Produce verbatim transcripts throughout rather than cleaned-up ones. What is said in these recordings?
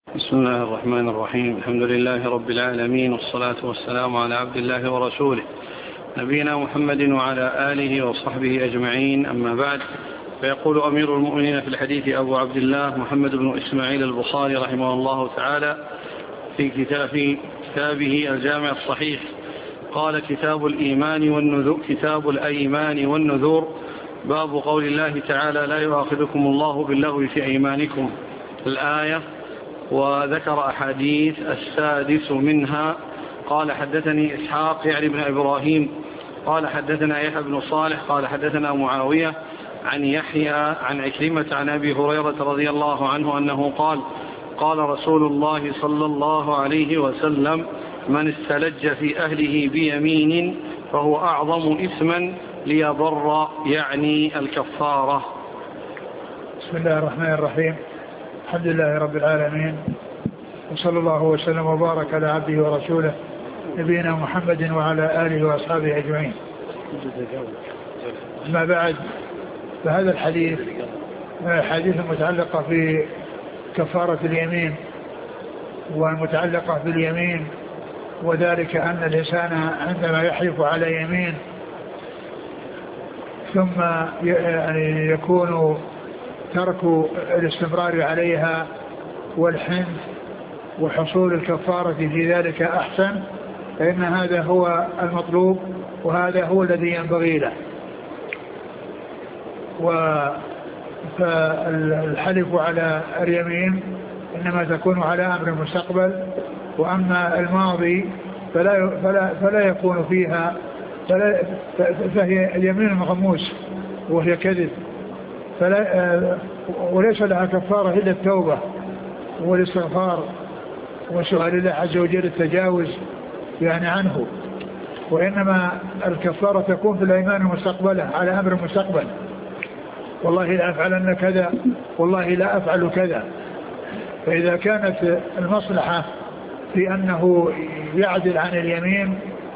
بسم الله الرحمن الرحيم. الحمد لله رب العالمين، والصلاة والسلام على عبد الله ورسوله نبينا محمد وعلى آله وصحبه أجمعين، أما بعد. فيقول أمير المؤمنين في الحديث أبو عبد الله محمد بن إسماعيل البخاري رحمه الله تعالى في كتاب كتابه الجامع الصحيح، قال: كتاب الإيمان والنذور كتاب الأيمان والنذور، باب قول الله تعالى: لا يؤاخذكم الله باللغو في أيمانكم، الآية. وذكر أحاديث، السادس منها: قال: حدثني إسحاق يعني بن إبراهيم قال حدثنا يحيى بن صالح قال حدثنا معاوية عن يحيى عن عكرمة عن أبي هريرة رضي الله عنه أنه قال: قال رسول الله صلى الله عليه وسلم: من استلج في أهله بيمين فهو أعظم إثما ليضر، يعني الكفارة. بسم الله الرحمن الرحيم. الحمد لله رب العالمين، وصلى الله وسلم وبارك على عبده ورسوله نبينا محمد وعلى آله وأصحابه أجمعين. أما بعد، فهذا الحديث حديث متعلقة في كفارة اليمين، والمتعلقة باليمين وذلك أن الإنسان عندما يحلف على يمين ثم يعني يكون ترك الاستمرار عليها والحنث وحصول الكفارة في ذلك أحسن، فإن هذا هو المطلوب وهذا هو الذي ينبغي له. فالحلف على اليمين إنما تكون على أمر المستقبل، وأما الماضي فلا, فلا, فلا يكون فيها فلا فهي اليمين مغموس وهي كذب، فلا وليس لها كفارة إلا التوبة والاستغفار وسؤال الله عز وجل التجاوز يعني عنه، وإنما الكفارة تكون في الأيمان المستقبلة على أمر المستقبل: والله لا أفعلن كذا، والله لا أفعل كذا. فإذا كانت المصلحة في أنه يعدل عن اليمين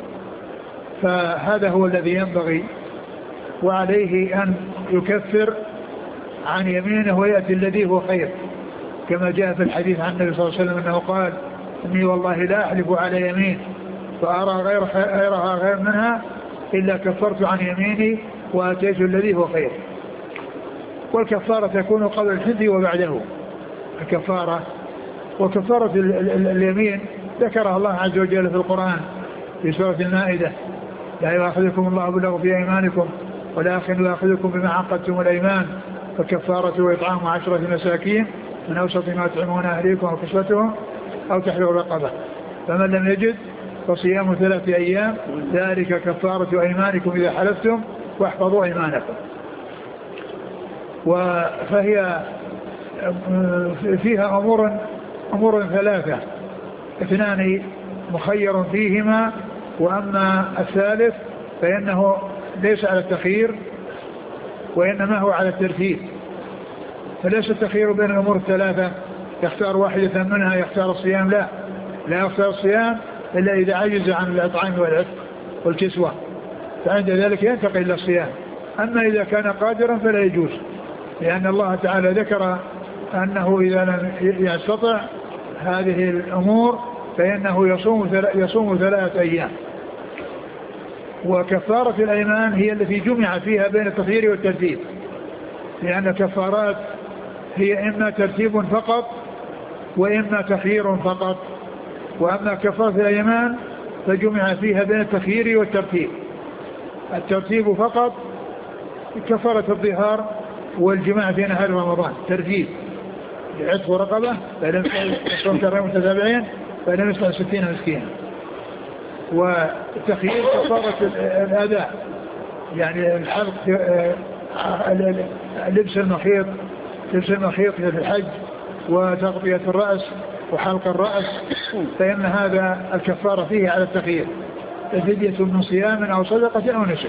فهذا هو الذي ينبغي، وعليه أن يكفر عن يمينه ويأتي الذي هو خير، كما جاء في الحديث عن النبي صلى الله عليه وسلم أنه قال: إني والله لا أحلف على يمين فأرى غير غيرها غير منها إلا كفرت عن يميني وأتيت الذي هو خير. والكفارة تكون قبل الحنث وبعده الكفارة. وكفارة اليمين ذكرها الله عز وجل في القرآن في سورة المائدة: لا يؤاخذكم الله باللغو في أيمانكم ولكن يؤاخذكم بما عقدتم الأيمان فكفارته إطعام عشرة مساكين من أوسط ما تطعمون أهليكم وكسوتهم أو تحرير رقبة، فمن لم يجد فصيام ثلاثة أيام ذلك كفارة أيمانكم إذا حلفتم واحفظوا أيمانكم. فهي فيها أمور أمور ثلاثة: اثنان مخير فيهما، وأما الثالث فإنه ليس على التخيير وإنما هو على الترتيب. فليس التخيير بين الأمور الثلاثة يختار واحدة منها يختار الصيام، لا لا يختار الصيام إلا إذا عجز عن الإطعام والعتق والكسوة، فعند ذلك ينتقل إلى الصيام. أما إذا كان قادرا فلا يجوز، لأن الله تعالى ذكر أنه إذا لم يستطع هذه الأمور فإنه يصوم يصوم ثلاثة أيام. وكفارة الأيمان هي التي جمع فيها بين التخيير والترتيب، لأن الكفارات هي إما ترتيب فقط وإما تخيير فقط، وأما كفارة الأيمان فجمع فيها بين التخيير والترتيب. الترتيب فقط كفارة الظهار والجماع في نهار رمضان ترتيب: عتق رقبة فلم يصوم شهرين متتابعين فلم يصوم ستين مسكينا. وتخيير كفارة الأداء، يعني الحلق، لبس المخيط لبس المخيط في الحج وتغطية الرأس وحلق الرأس، فإن هذا الكفارة فيه على التخيير: فدية من صيام أو صدقة أو نسك.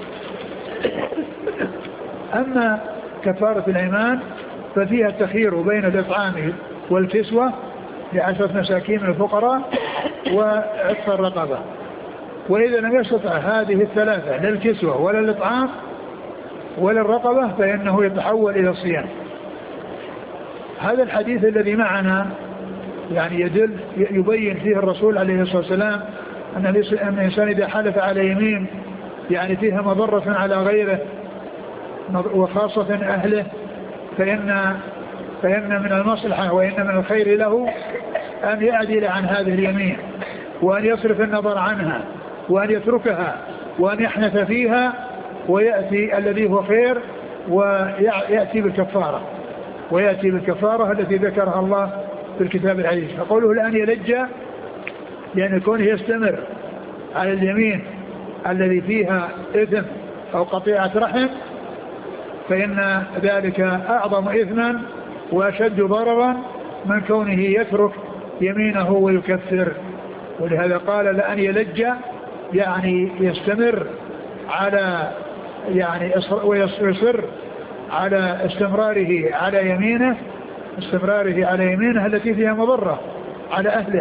أما كفارة الأيمان ففيها التخيير بين الإطعام والكسوة لعشرة مساكين من الفقراء وعتق الرقبة. وإذا لم يستطع هذه الثلاثة لا الكسوة ولا الإطعام ولا الرقبة فإنه يتحول إلى الصيام. هذا الحديث الذي معنا يعني يدل يبين فيه الرسول عليه الصلاة والسلام أن الإنسان إذا حلف على يمين يعني فيها مضرة على غيره وخاصة أهله فإن, فإن من المصلحة وإن من الخير له أن يعدل عن هذه اليمين وأن يصرف النظر عنها وأن يتركها وأن يحنث فيها ويأتي الذي هو خير ويأتي بالكفارة ويأتي بالكفارة التي ذكرها الله في الكتاب العزيز. فقوله الآن يلج لأن يكون يستمر على اليمين الذي فيها إثم أو قطيعة رحم فإن ذلك أعظم إثما وأشد ضررا من كونه يترك يمينه ويكفر. ولهذا قال لأن يلج يعني يستمر على يعني ويصر على استمراره على يمينه استمراره على يمينه التي فيها مضرة على أهله.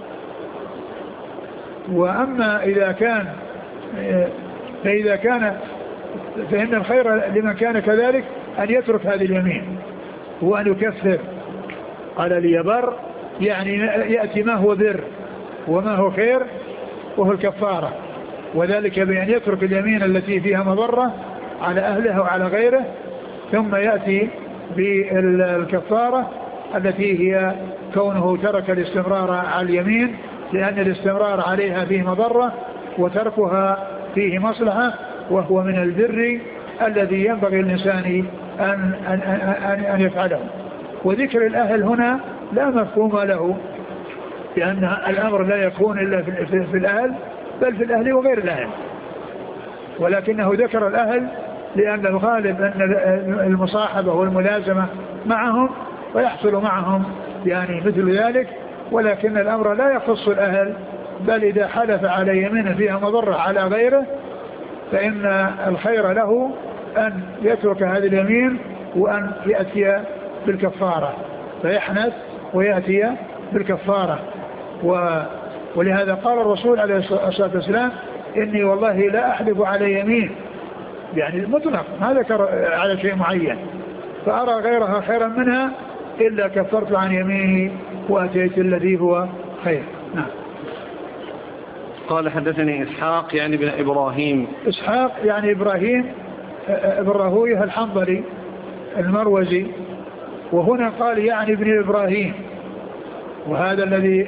وأما إذا كان فإذا كان فإن الخير لمن كان كذلك أن يترك هذه اليمين وأن يكفر. قال ليبر يعني يأتي ما هو بر وما هو خير وهو الكفارة وذلك بأن يترك اليمين التي فيها مضرة على أهله وعلى غيره ثم يأتي بالكفارة التي هي كونه ترك الاستمرار على اليمين لأن الاستمرار عليها فيه مضرة وتركها فيه مصلحة وهو من البر الذي ينبغي الإنسان أن, أن, أن, أن يفعله. وذكر الأهل هنا لا مفهوم له لأن الأمر لا يكون إلا في, في, في الأهل بل في الأهل وغير الأهل ولكنه ذكر الأهل لأن الغالب أن المصاحبة والملازمة معهم ويحصل معهم يعني مثل ذلك ولكن الأمر لا يخص الأهل بل إذا حلف على يمين فيها مضرة على غيره فإن الخير له أن يترك هذه اليمين وأن يأتي بالكفارة فيحنث ويأتي بالكفارة. ولهذا قال الرسول عليه الصلاة والسلام إني والله لا أحلف على يمين يعني مطلق ما ذكر على شيء معين فأرى غيرها خيرا منها إلا كفرت عن يميني وأتيت الذي هو خير. نعم. قال حدثني إسحاق يعني بن إبراهيم إسحاق يعني إبراهيم ابن راهويه الحنظلي المروزي وهنا قال يعني ابن إبراهيم وهذا الذي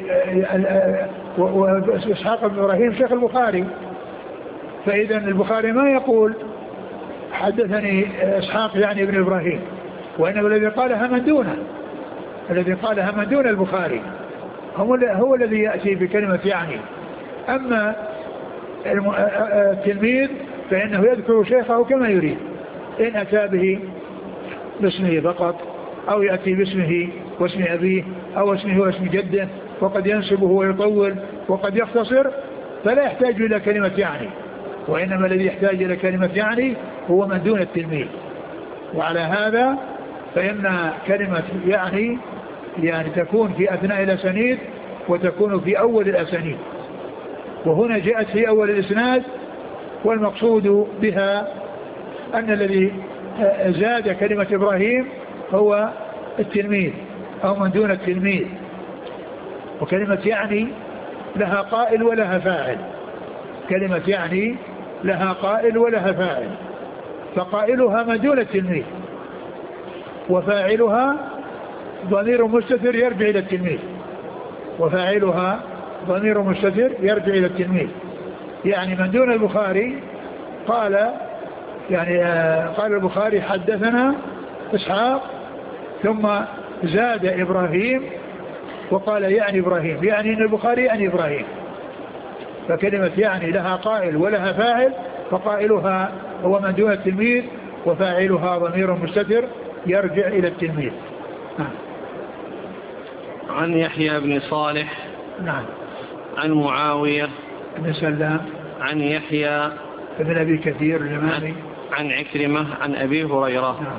إسحاق بن إبراهيم شيخ البخاري فإذا البخاري ما يقول حدثني إسحاق يعني ابن إبراهيم وإنما الذي قالها من دونه الذي قالها من دون البخاري هو, هو الذي يأتي بكلمة يعني. أما التلميذ فإنه يذكر شيخه كما يريد إن أتى به باسمه فقط أو يأتي باسمه واسم أبيه أو اسمه واسم جده وقد ينسبه ويطول وقد يختصر فلا يحتاج إلى كلمة يعني وإنما الذي يحتاج إلى كلمة يعني هو من دون التلميذ. وعلى هذا فإن كلمة يعني يعني تكون في أثناء الأسانيد وتكون في أول الأسانيد وهنا جاءت في أول الإسناد والمقصود بها أن الذي زاد كلمة إبراهيم هو التلميذ أو من دون التلميذ. وكلمة يعني لها قائل ولها فاعل كلمة يعني لها قائل ولها فاعل فقائلها من دون التلميذ وفاعلها ضمير مستتر يرجع إلى التلميذ وفاعلها ضمير مستتر يرجع إلى التلميذ. يعني من دون البخاري قال يعني قال البخاري حدثنا إسحاق ثم زاد إبراهيم وقال يعني إبراهيم يعني إن البخاري يعني إبراهيم فكلمة يعني لها قائل ولها فاعل فقائلها هو من دون التلميذ وفاعلها ضمير مستتر يرجع إلى التلميذ. نعم. عن يحيى بن صالح نعم عن معاوية بن سلام عن يحيى بن أبي كثير اليماني عن عكرمة عن أبي هريرة. نعم.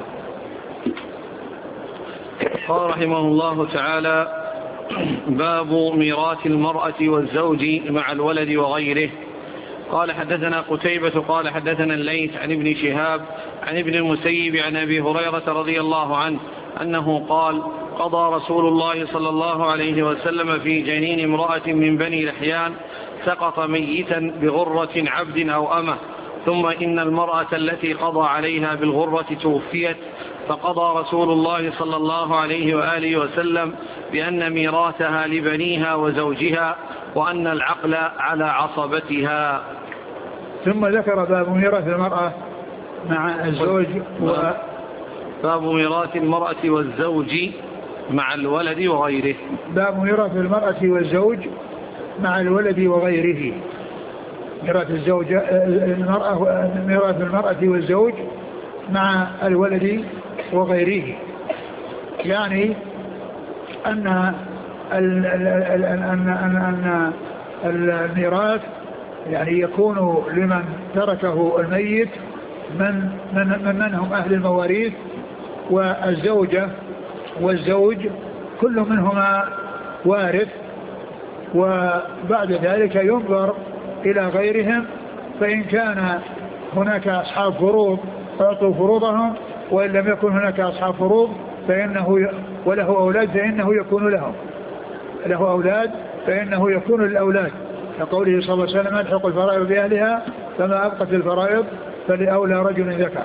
قال رحمه الله تعالى باب ميراث المرأة والزوج مع الولد وغيره. قال حدثنا قتيبة قال حدثنا الليث عن ابن شهاب عن ابن المسيب عن أبي هريرة رضي الله عنه أنه قال قضى رسول الله صلى الله عليه وسلم في جنين امرأة من بني لحيان سقط ميتا بغرة عبد أو أمة، ثم إن المرأة التي قضى عليها بالغرة توفيت، فقضى رسول الله صلى الله عليه وآله وسلم بأن ميراثها لبنيها وزوجها، وأن العقل على عصبتها. ثم ذكر باب ميراث المرأة مع الزوج و... باب ميراث المرأة والزوج مع الولد وغيره. باب ميراث المرأة والزوج مع الولد وغيره. ميراث الزوج المرأة ميراث المرأة والزوج مع الولد وغيره، يعني أن أن أن الميراث يعني يكون لمن تركه الميت من من من هم أهل المواريث، والزوجة والزوج كل منهما وارث، وبعد ذلك ينظر إلى غيرهم، فإن كان هناك أصحاب فروض أعطوا فروضهم، وإن لم يكن هناك أصحاب فروض فإنه وله أولاد فإنه يكون لهم له أولاد فإنه يكون للأولاد، كقوله صلى الله عليه وسلم الحق الفرائض بأهلها فما أبقت الفرائض فلأولى رجل ذكر.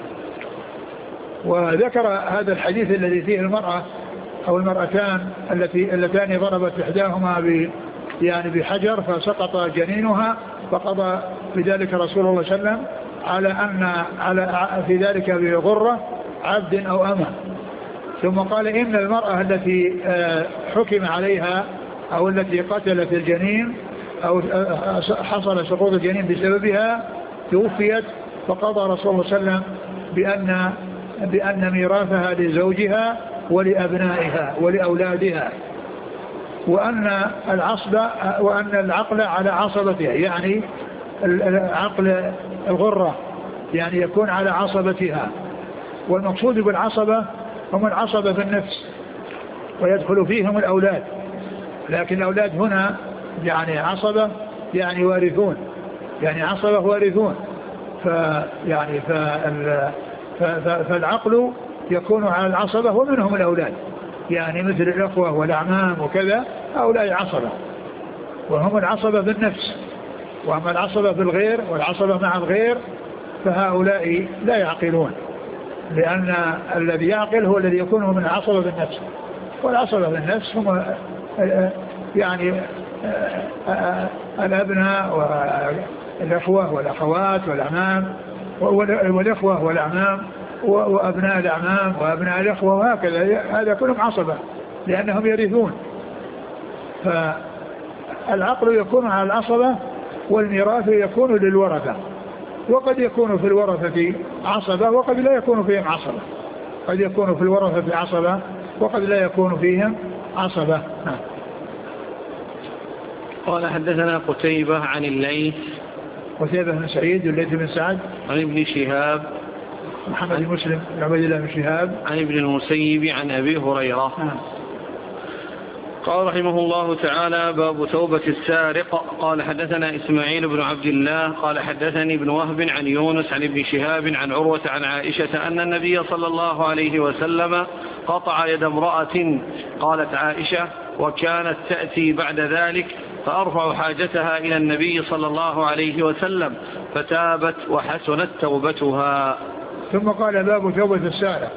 وذكر هذا الحديث الذي فيه المرأة أو المرأتان التي اللتان ضربت إحداهما ب يعني بحجر فسقط جنينها، فقضى بذلك رسول الله صلى الله عليه وسلم على أن على في ذلك بغرة عبد أو أمة. ثم قال إن المرأة التي حكم عليها أو التي قتلت الجنين أو حصل سقوط الجنين بسببها توفيت، فقضى رسول الله صلى الله عليه وسلم بأن بأن ميراثها لزوجها ولأبنائها ولأولادها، وأن العصب وأن العقل على عصبتها، يعني العقل الغرة يعني يكون على عصبتها. والمقصود بالعصبة هم العصبة في النفس، ويدخل فيهم الأولاد، لكن الأولاد هنا يعني عصبة يعني وارثون، يعني عصبة وارثون، فيعني فالعقل يكون على العصبة ومنهم الأولاد، يعني مثل الأخوة والأعمام وكذا، هؤلاء عصبة وهم العصبة بالنفس. وأما العصبة بالغير والعصبة مع الغير فهؤلاء لا يعقلون، لأن الذي يعقل هو الذي يكون من العصبة بالنفس، والعصبة بالنفس هم يعني الأبناء والأخوة والأخوات والأعمام والأخوة والأعمام وأبناء الأعمام وأبناء الأخوة، وهكذا هذا كلهم عصبة لأنهم يرثون. فالعقل يكون على العصبة والميراث يكون للورثة، وقد يكون في الورثة عصبة وقد لا يكون فيهم عصبة، قد يكون في الورثة عصبة وقد لا يكون فيهم عصبة. قال حدثنا قتيبة عن الليث قتيبة بن سعيد والليث بن سعد عن ابن شهاب محمد بن مسلم بن عبد الله بن شهاب عن ابن المسيب عن أبي هريرة. آه. قال رحمه الله تعالى باب توبة السارق. قال حدثنا إسماعيل بن عبد الله قال حدثني ابن وهب عن يونس عن ابن شهاب عن عروة عن عائشة أن النبي صلى الله عليه وسلم قطع يد امرأة. قالت عائشة وكانت تأتي بعد ذلك فأرفع حاجتها إلى النبي صلى الله عليه وسلم فتابت وحسنت توبتها. ثم قال باب توبة السارق.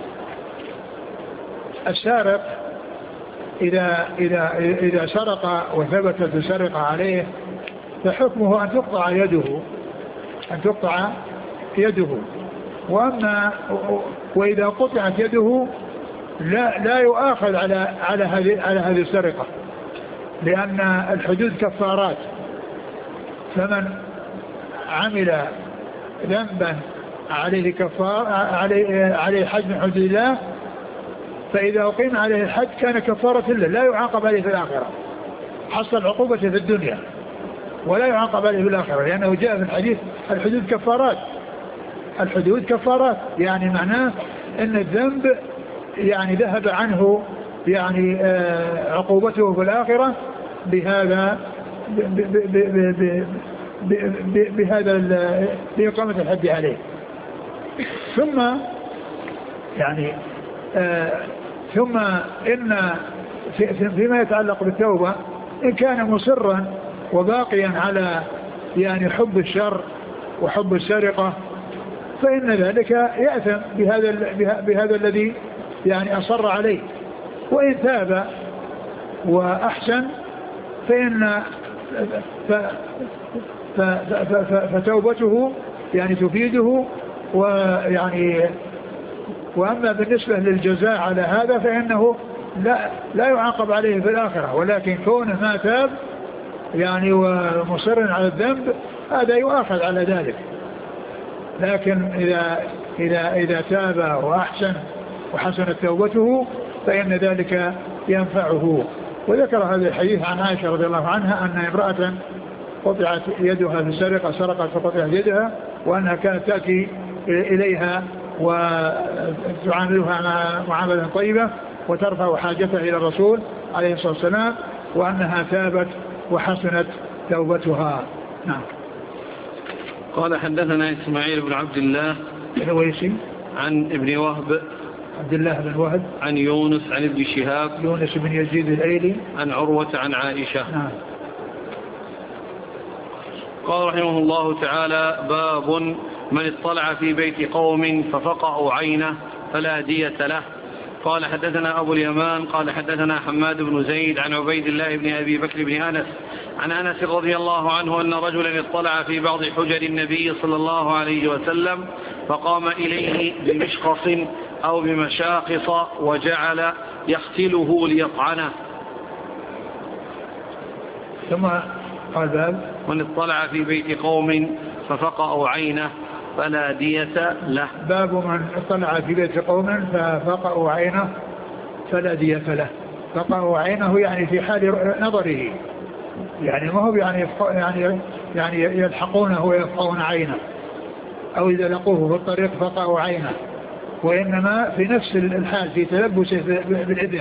السارق إذا, إذا, إذا سرق وثبتت السرقة عليه فحكمه أن تقطع يده أن تقطع يده وأما وإذا قطعت يده لا, لا يؤاخذ على على هذه على هذه السرقة، لأن الحدود كفارات، فمن عمل ذنبا عليه كفار عليه عليه حد من حدود الله فإذا أقيم عليه الحد كان كفارة له، لا يعاقب عليه في الآخرة، حصل عقوبة في الدنيا ولا يعاقب عليه في الآخرة، لأنه جاء في الحديث الحدود كفارات. الحدود كفارات يعني معناه أن الذنب يعني ذهب عنه يعني آه عقوبته في الآخرة بهذا بهذا بإقامة الحد عليه. ثم يعني آه ثم إن في فيما يتعلق بالتوبة إن كان مصرا وباقيا على يعني حب الشر وحب السرقة فإن ذلك يأثم بهذا بهذا الذي يعني أصر عليه. وإن تاب وأحسن فإن فتوبته يعني تفيده. ويعني وأما بالنسبة للجزاء على هذا فإنه لا لا يعاقب عليه في الآخرة، ولكن كونه ما تاب يعني ومصر على الذنب هذا يؤاخذ على ذلك. لكن إذا إذا إذا تاب وأحسن وحسنت توبته فإن ذلك ينفعه. وذكر هذا الحديث عن عائشة رضي الله عنها أن امرأة قطعت يدها في السرقة سرقت فقطعت يدها، وأنها كانت تأتي إليها وتعاملها معاملة طيبة وترفع حاجتها إلى الرسول عليه الصلاة والسلام، وأنها تابت وحسنت توبتها. نعم. قال حدثنا إسماعيل بن عبد الله الويسي عن ابن وهب عبد الله بن وهب عن يونس عن ابن شهاب يونس بن يزيد الأيلي عن عروة عن عائشة. نعم. قال رحمه الله تعالى: باب من اطلع في بيت قوم ففقعوا عينه فلا دية له. قال حدثنا أبو اليمان قال حدثنا حماد بن زيد عن عبيد الله بن أبي بكر بن أنس عن أنس رضي الله عنه أن رجلا اطلع في بعض حجر النبي صلى الله عليه وسلم فقام إليه بمشقص أو بمشاقص وجعل يختله ليطعنه. ثم قال باب من اطلع في بيت قوم ففقعوا عينه فلا دية له. باب من اطلع في بيت قوم ففقعوا عينه فلا دية له. فقعوا عينه يعني في حال نظره، يعني ما هو يعني يعني يعني يلحقونه ويفقعون عينه، أو إذا لقوه في الطريق فقعوا عينه، وإنما في نفس الحال في تلبسه بالإذن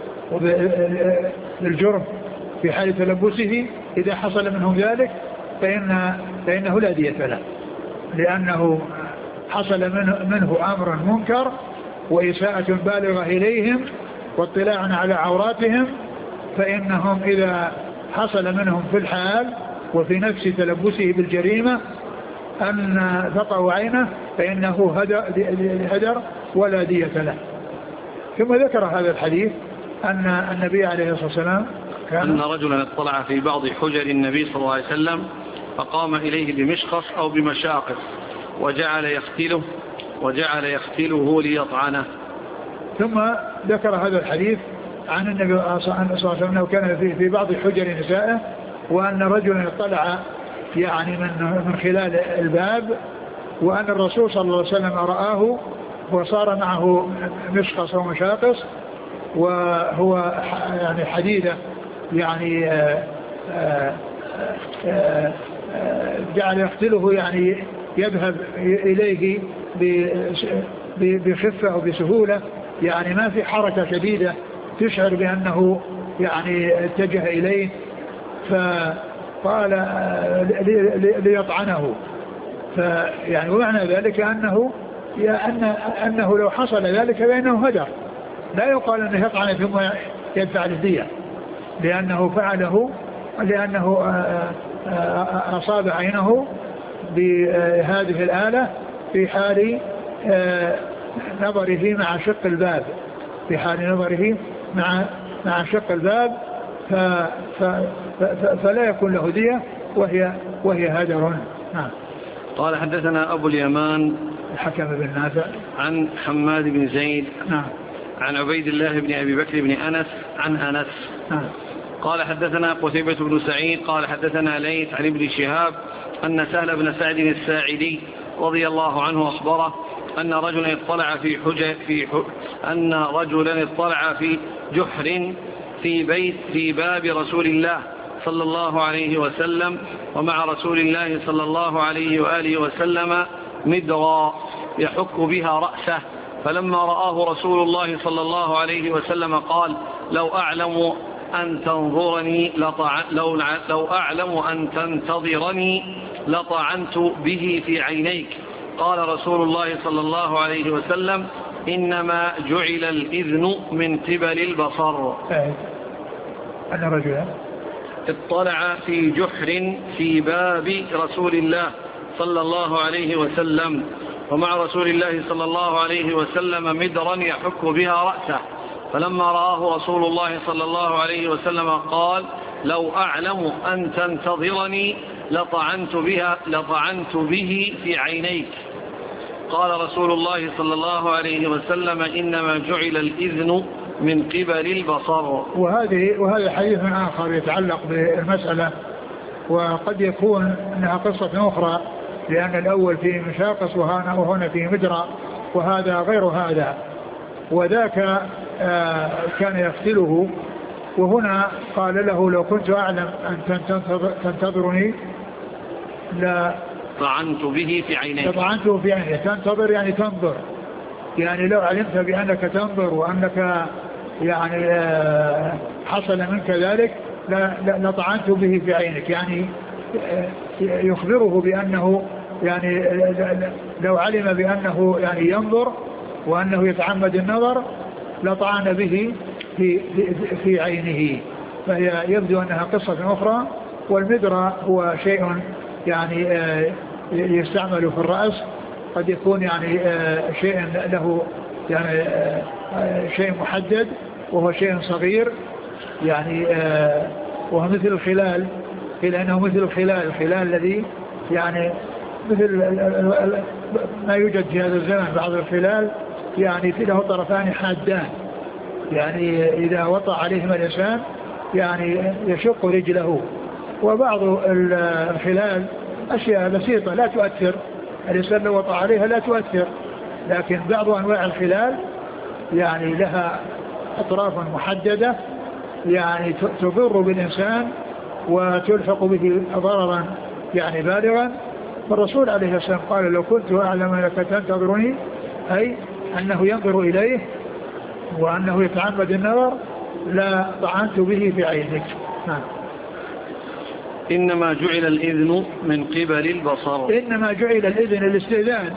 وبالجرم في حال تلبسه إذا حصل منهم ذلك فإن فإنه لا دية له، لأنه حصل منه, منه أمر منكر وإساءة بالغة إليهم واطلاع على عوراتهم، فإنهم إذا حصل منهم في الحال وفي نفس تلبسه بالجريمة أن فقعوا عينه فإنه هدر ولا دية له. ثم ذكر هذا الحديث أن النبي عليه الصلاة والسلام كان أن رجلا اطلع في بعض حجر النبي صلى الله عليه وسلم فقام إليه بمشقص أو بمشاقص وجعل يختله وجعل يختله ليطعنه. ثم ذكر هذا الحديث عن النبي صلى الله عليه وسلم أنه كان في بعض حجر نسائه، وأن رجلا اطلع يعني من من خلال الباب، وأن الرسول صلى الله عليه وسلم رآه وصار معه مشقص ومشاقص، وهو يعني حديدة يعني آآ آآ جعل يقتله يعني يذهب إليه بخفة وبسهولة، يعني ما في حركة شديدة تشعر بأنه يعني اتجه إليه، فقال ليطعنه. فيعني ومعنى ذلك أنه أن أنه لو حصل ذلك فإنه هدر، لا يقال أنه يطعن ثم يدفع الدية، لأنه فعله لأنه أصاب عينه بهذه الآلة في حال نظره مع شق الباب في حال نظره مع مع شق الباب ف ف ف فلا يكون له دية وهي وهي هدر. نعم. قال حدثنا أبو اليمان الحكم بن نافع عن حماد بن زيد نعم عن عبيد الله بن أبي بكر بن أنس عن أنس نعم. قال حدثنا قتيبة بن سعيد قال حدثنا ليث عن ابن شهاب أن سهل بن سعد الساعدي رضي الله عنه أخبره أن رجلا اطلع في حجر في حج أن رجلا اطلع في جحر في بيت في باب رسول الله صلى الله عليه وسلم، ومع رسول الله صلى الله عليه وآله وسلم مدرا يحك بها رأسه، فلما رآه رسول الله صلى الله عليه وسلم قال: لو أعلم أن تنظرني لطع... لو... لو أعلم أن تنتظرني لطعنت به في عينيك. قال رسول الله صلى الله عليه وسلم: إنما جعل الإذن من قبل البصر. أن رجلا اطلع في جحر في باب رسول الله صلى الله عليه وسلم، ومع رسول الله صلى الله عليه وسلم مدرا يحك بها رأسه، فلما رآه رسول الله صلى الله عليه وسلم قال: لو أعلم أن تنتظرني لطعنت, بها لطعنت به في عينيك. قال رسول الله صلى الله عليه وسلم: إنما جعل الإذن من قبل البصر. وهذه وهذا حديث آخر يتعلق بالمسألة، وقد يكون أنها قصة أخرى، لأن الأول فيه مشاقص وهنا فيه مدرى، وهذا غير هذا. وذاك كان يقتله، وهنا قال له: لو كنت أعلم أن تنتظرني لا طعنت به في عينيك. طعنته في عينيك. تنتظر يعني تنظر، يعني لو علمت بأنك تنظر وأنك يعني حصل منك ذلك لطعنت به في عينك، يعني يخبره بأنه يعني لو علم بأنه يعني ينظر وأنه يتعمد النظر لطعن به في, في, في عينه. فهي يبدو أنها قصة أخرى. والمدرى هو شيء يعني يستعمل في الرأس، قد يكون يعني شيء له يعني شيء محدد، وهو شيء صغير يعني، وهو مثل الخلال، إلا أنه مثل الخلال الخلال الذي يعني مثل ما يوجد في هذا الزمن. بعض الخلال يعني له طرفان حادان، يعني إذا وطأ عليهما الإنسان يعني يشق رجله. وبعض الخلال أشياء بسيطة لا تؤثر، الإنسان لو وطأ عليها لا تؤثر، لكن بعض أنواع الخلال يعني لها أطراف محددة يعني تضر بالإنسان وتلحق به ضررا يعني بالغا. فالرسول عليه السلام قال: لو كنت أعلم أنك تنتظرني، أي أنه ينظر إليه وأنه يتعمد النظر لا طعنت به في عينك. نعم. إنما جعل الإذن من قبل البصر. إنما جعل الإذن الاستئذان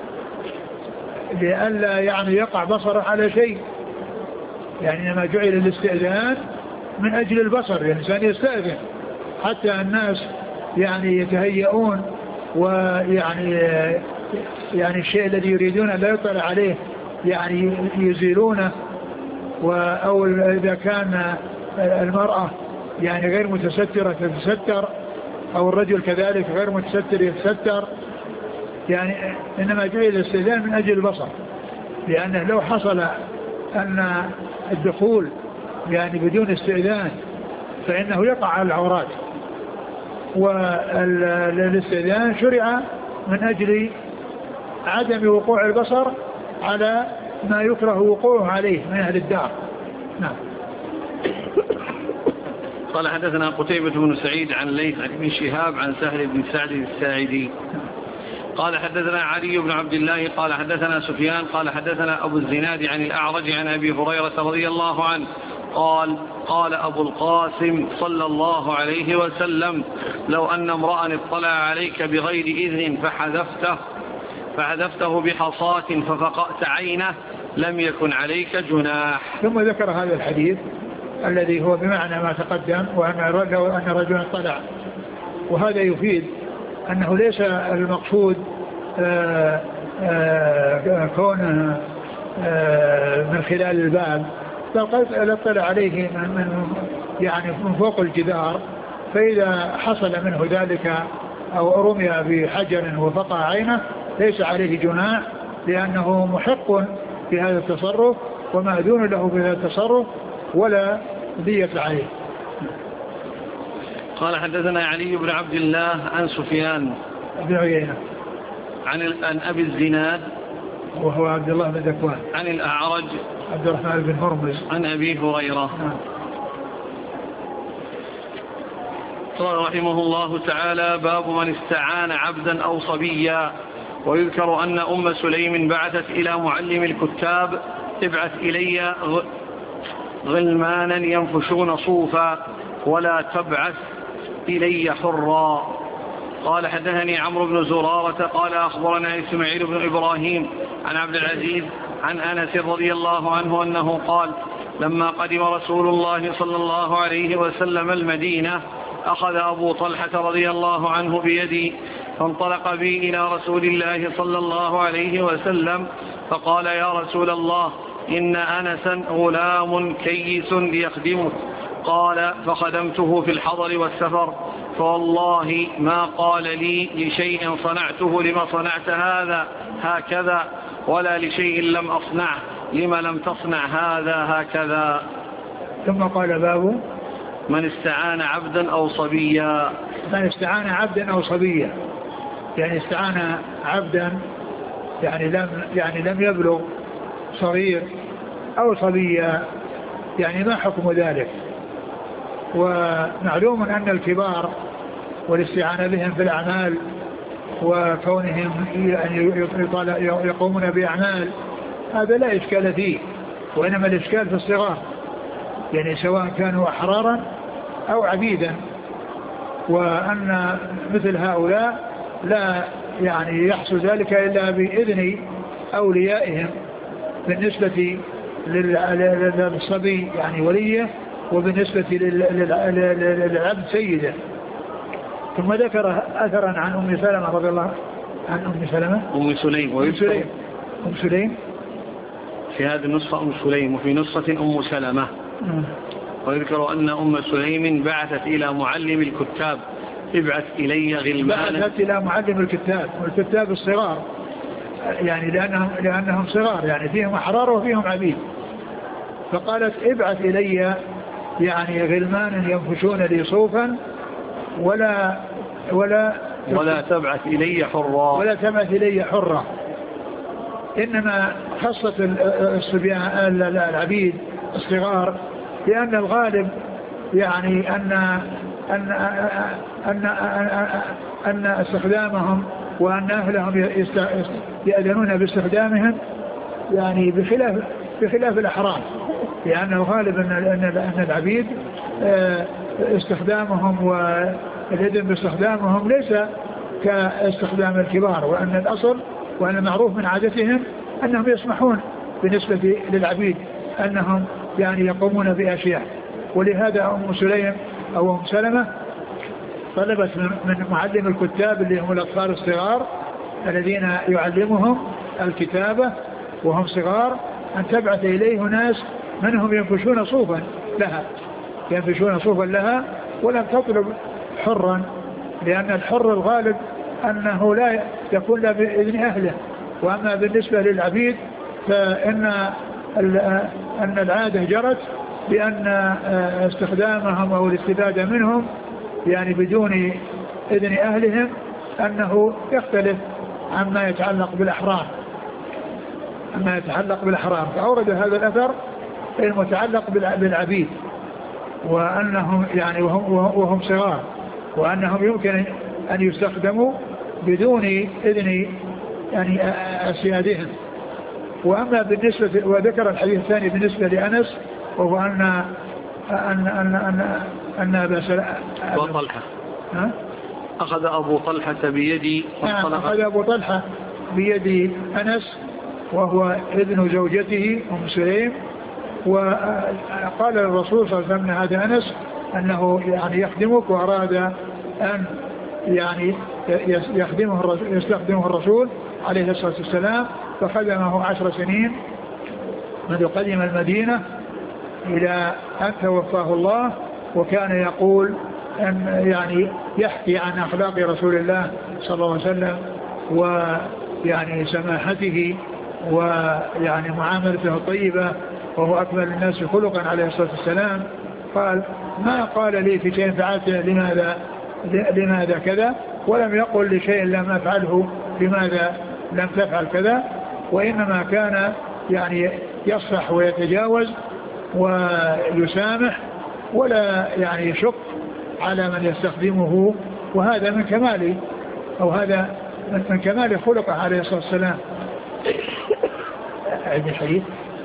لئلا يعني يقع بصره على شيء، يعني إنما جعل الاستئذان من أجل البصر، يعني الإنسان يستأذن حتى الناس يعني يتهيئون، ويعني يعني الشيء الذي يريدون أن لا يطلع عليه يعني يزيلونه. أو إذا كان المرأة يعني غير متسترة تتستر، أو الرجل كذلك غير متستر يتستر، يعني إنما جعل الاستئذان من أجل البصر، لأنه لو حصل أن الدخول يعني بدون استئذان فإنه يقع على العورات. والاستئذان شرع من أجل عدم وقوع البصر على ما يكره وقوعه عليه من أهل الدار. نعم. قال: حدثنا قتيبة بن سعيد عن ليث عن ابن شهاب عن سهل بن سعد الساعدي قال: حدثنا علي بن عبد الله قال: حدثنا سفيان قال: حدثنا أبو الزناد عن الأعرج عن أبي هريرة رضي الله عنه قال: قال أبو القاسم صلى الله عليه وسلم: لو أن امرأ اطلع عليك بغير إذن فحذفته فحذفته بحصاة ففقأت عينه لم يكن عليك جناح. ثم ذكر هذا الحديث الذي هو بمعنى ما تقدم، وأن لو أن رجلا اطلع، وهذا يفيد أنه ليس المقصود آآ آآ كونه من خلال الباب، بل قد اطلع عليه من, من يعني من فوق الجدار، فإذا حصل منه ذلك أو رمي بحجر وفقع عينه ليس عليه جناح، لأنه محق في هذا التصرف ومأذون له في هذا التصرف ولا دية عليه. قال: حدثنا علي بن عبد الله عن سفيان بن عيينة عن عن أبي الزناد وهو عبد الله بن ذكوان عن الأعرج عبد الرحمن بن هرمز عن أبي هريرة. قال رحمه الله تعالى: باب من استعان عبدا أو صبيا. ويذكر أن أم سليم بعثت إلى معلم الكتاب: ابعث إلي غلمانا ينفشون صوفا ولا تبعث إلي حرا. قال: حدثني عمرو بن زرارة قال: أخبرنا إسماعيل بن إبراهيم عن عبد العزيز عن أنس رضي الله عنه أنه قال لما قدم رسول الله صلى الله عليه وسلم المدينة أخذ أبو طلحة رضي الله عنه بيدي فانطلق بي إلى رسول الله صلى الله عليه وسلم فقال يا رسول الله إن أنسا غلام كيس ليخدمك. قال فخدمته في الحضر والسفر فوالله ما قال لي لشيء صنعته لما صنعت هذا هكذا ولا لشيء لم أصنعه لما لم تصنع هذا هكذا. ثم قال باب من استعان عبدا أو صبيا. من استعان عبدا أو صبيا يعني استعان عبدا يعني لم, يعني لم يبلغ صغير أو صبيا يعني ما حكم ذلك. ومعلوم أن الكبار والاستعانة بهم في الأعمال وكونهم يعني يقومون بأعمال هذا لا إشكال فيه، وإنما الإشكال في الصغار يعني سواء كانوا أحرارا أو عبيدا، وأن مثل هؤلاء لا يعني يحصل ذلك إلا بإذن أوليائهم بالنسبة للصبي يعني وليه، وبالنسبة للعبد سيده. ثم ذكر أثرا عن أم سلمة رضي الله عن أم سلمة أم سليم أم سليم أم سليم في هذه النسخة أم سليم وفي نسخة أم سلمة. ويذكر أن أم سليم بعثت إلى معلم الكتاب ابعث إلي غلمانا. بعثت إلى معلم الكتاب والكتاب الصغار يعني لأنهم, لأنهم صغار يعني فيهم أحرار وفيهم عبيد. فقالت ابعث إلي يعني غلمانا ينفشون لي صوفا ولا ولا ولا تبعث إلي حرا ولا تبعث إلي حرا. إنما خاصة الصبيان العبيد الصغار لأن الغالب يعني أن أن أن أن, أن استخدامهم وأن أهلهم يأذنون باستخدامهم يعني بخلاف بخلاف الأحرار، لأن الغالب أن أن العبيد استخدامهم والإذن باستخدامهم ليس كاستخدام الكبار، وأن الأصل وأن المعروف من عادتهم أنهم يسمحون بالنسبة للعبيد أنهم يعني يقومون بأشياء. ولهذا أم سليم أو أم سلمة طلبت من معلم الكتاب اللي هم الأطفال الصغار الذين يعلمهم الكتابة وهم صغار أن تبعث إليه ناس منهم ينفشون صوفا لها ينفشون صوفا لها ولم تطلب حرا، لأن الحر الغالب أنه لا يكون لا بإذن أهله. وأما بالنسبة للعبيد فإن أن العادة جرت بأن استخدامهم أو الاستفادة منهم يعني بدون إذن أهلهم أنه يختلف عما يتعلق بالأحرار عما يتعلق بالأحرار. فأورد هذا الأثر المتعلق بالعبيد وأنهم يعني وهم, وهم صغار وأنهم يمكن أن يستخدموا بدون إذن يعني أسيادهم. وأما بالنسبة وذكر الحديث الثاني بالنسبة لأنس وهو أن أن أن أن أن أبا أبو طلحة أخذ أبو طلحة بيدي نعم أخذ أبو طلحة بيد أنس وهو ابن زوجته أم سليم، وقال للرسول صلى الله عليه وسلم هذا أنس أنه يعني يخدمك، وأراد أن يعني يخدمه يستخدمه الرسول عليه الصلاة والسلام، فخدمه عشر سنين منذ قدم المدينة إلى أن توفاه الله. وكان يقول أن يعني يحكي عن أخلاق رسول الله صلى الله عليه وسلم ويعني سماحته ويعني معاملته الطيبة، وهو أكمل الناس خلقا عليه الصلاة والسلام. قال ما قال لي في شيء فعلته لماذا لماذا كذا، ولم يقل لشيء لم أفعله لماذا لم تفعل كذا، وإنما كان يعني يصفح ويتجاوز ويسامح ولا يعني يشق على من يستخدمه. وهذا من كمال أو هذا من كمال خلقه عليه الصلاة والسلام. عند الحديث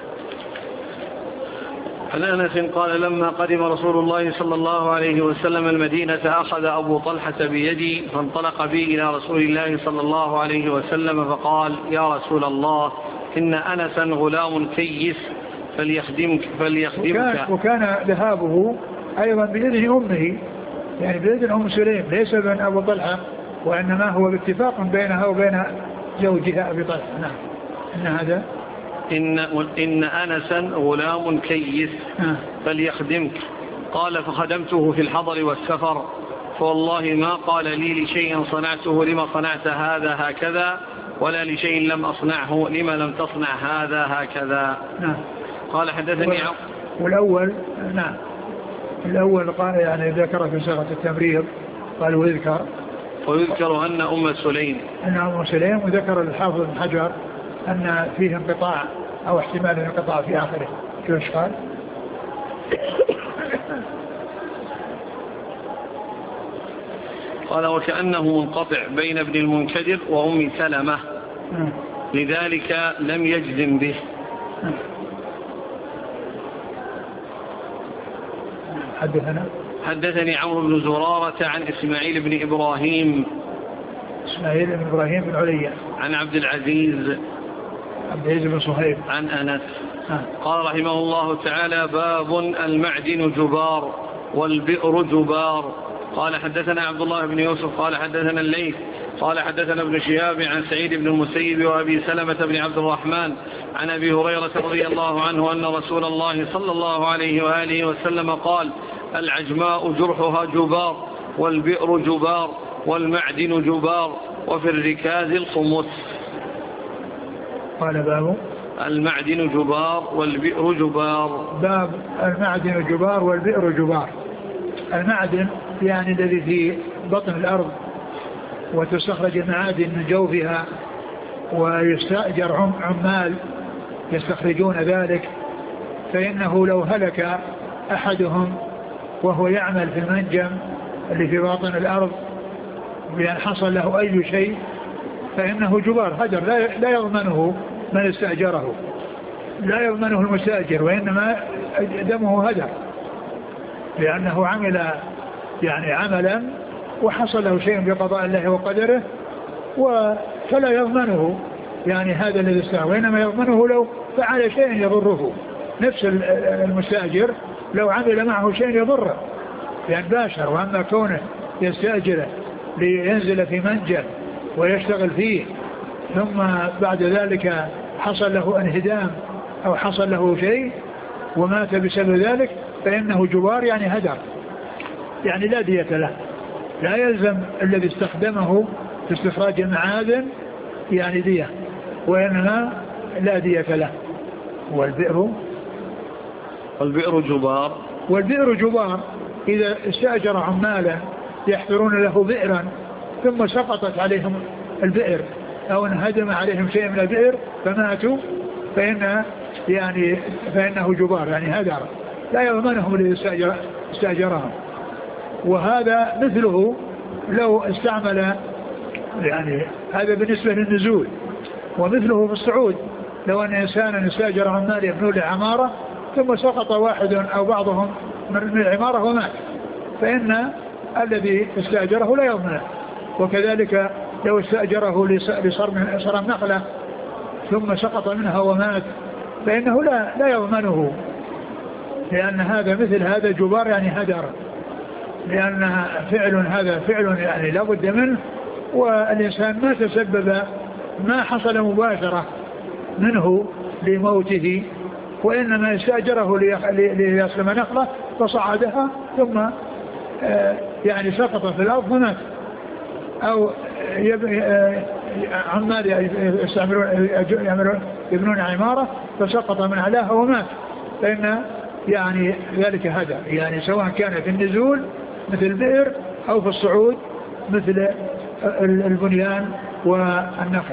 عن أنس قال لما قدم رسول الله صلى الله عليه وسلم المدينة أخذ أبو طلحة بيدي فانطلق بي إلى رسول الله صلى الله عليه وسلم فقال يا رسول الله إن أنسا غلام كيس فليخدمك, فليخدمك وكان, وكان ذهابه أيضا بإذن أمه، يعني بإذن أم سليم، ليس بين أبو طلحة، وإنما هو باتفاق بينها وبين زوجها أبي طلحة. نعم. إن هذا إن, إن أنسا غلام كيس فليخدمك. قال فخدمته في الحضر والسفر، فوالله ما قال لي لشيء صنعته لما صنعت هذا هكذا، ولا لشيء لم أصنعه لما لم تصنع هذا هكذا. نعم. قال حدثني والأول نعم الأول قال يعني ذكر في صيغة التمريض، قال ويذكر ويذكر أن أم سليم أن أم سليم وذكر الحافظ بن حجر أن فيه انقطاع أو احتمال انقطاع في آخره. كيف قال؟ قال وكأنه منقطع بين ابن المنكدر وأم سلمة، لذلك لم يجزم به. حدثنا حدثني عمرو بن زرارة عن إسماعيل بن إبراهيم إسماعيل بن إبراهيم بن عليا عن عبد العزيز عبد العزيز بن صهيب عن أنس آه. قال رحمه الله تعالى: باب المعدن جبار والبئر جبار. قال حدثنا عبد الله بن يوسف قال حدثنا الليث قال حدثنا ابن شهاب عن سعيد بن المسيب وأبي سلمة بن عبد الرحمن عن أبي هريرة رضي الله عنه أن رسول الله صلى الله عليه وآله وسلم قال: العجماء جرحها جبار والبئر جبار والمعدن جبار وفي الركاز الخمس. قال باب المعدن جبار والبئر جبار. باب المعدن جبار والبئر جبار. المعدن يعني الذي في بطن الأرض وتستخرج المعادن من جوفها ويستأجر عمال يستخرجون ذلك، فإنه لو هلك أحدهم وهو يعمل في المنجم اللي في باطن الأرض بأن حصل له أي شيء فإنه جبار هدر، لا يضمنه من استأجره، لا يضمنه المستأجر، وإنما دمه هدر لأنه عمل يعني عملا وحصل له شيء بقضاء الله وقدره، فلا يضمنه يعني هذا الذي استأجر، وإنما يضمنه لو فعل شيء يضره. نفس المستأجر لو عمل معه شيء يضره يعني باشر، وأما كونه يستأجره لينزل في منجل ويشتغل فيه ثم بعد ذلك حصل له انهدام أو حصل له شيء ومات بسبب ذلك فإنه جبار يعني هدر، يعني لا دية له، لا يلزم الذي استخدمه في استخراج المعادن يعني دية، وإنما لا دية له. والبئر والبئر جبار والبئر جبار إذا استأجر عمالا يحفرون له بئرا ثم سقطت عليهم البئر أو انهدم عليهم شيء من البئر فماتوا فإن يعني فإنه جبار يعني هدر، لا يضمنهم الذي استأجر استأجرهم. وهذا مثله لو استعمل يعني هذا بالنسبة للنزول، ومثله في الصعود لو أن إنسانا استأجر عمال يبنون لعمارة ثم سقط واحد أو بعضهم من العمارة ومات فإن الذي استأجره لا يضمنه. وكذلك لو استأجره لصرم نخلة ثم سقط منها ومات فإنه لا لا يضمنه، لأن هذا مثل هذا جبار يعني هدر، لأن فعل هذا فعل يعني لا بد منه، والإنسان ما تسبب ما حصل مباشرة منه لموته، وإنما استأجره ليسلم نخلة فصعدها ثم يعني سقط في الأرض فمات، أو عمال يستعملون يبنون عمارة فسقط من أعلاها ومات فإن يعني ذلك هذا يعني سواء كان في النزول مثل البئر أو في الصعود مثل البنيان والنخل.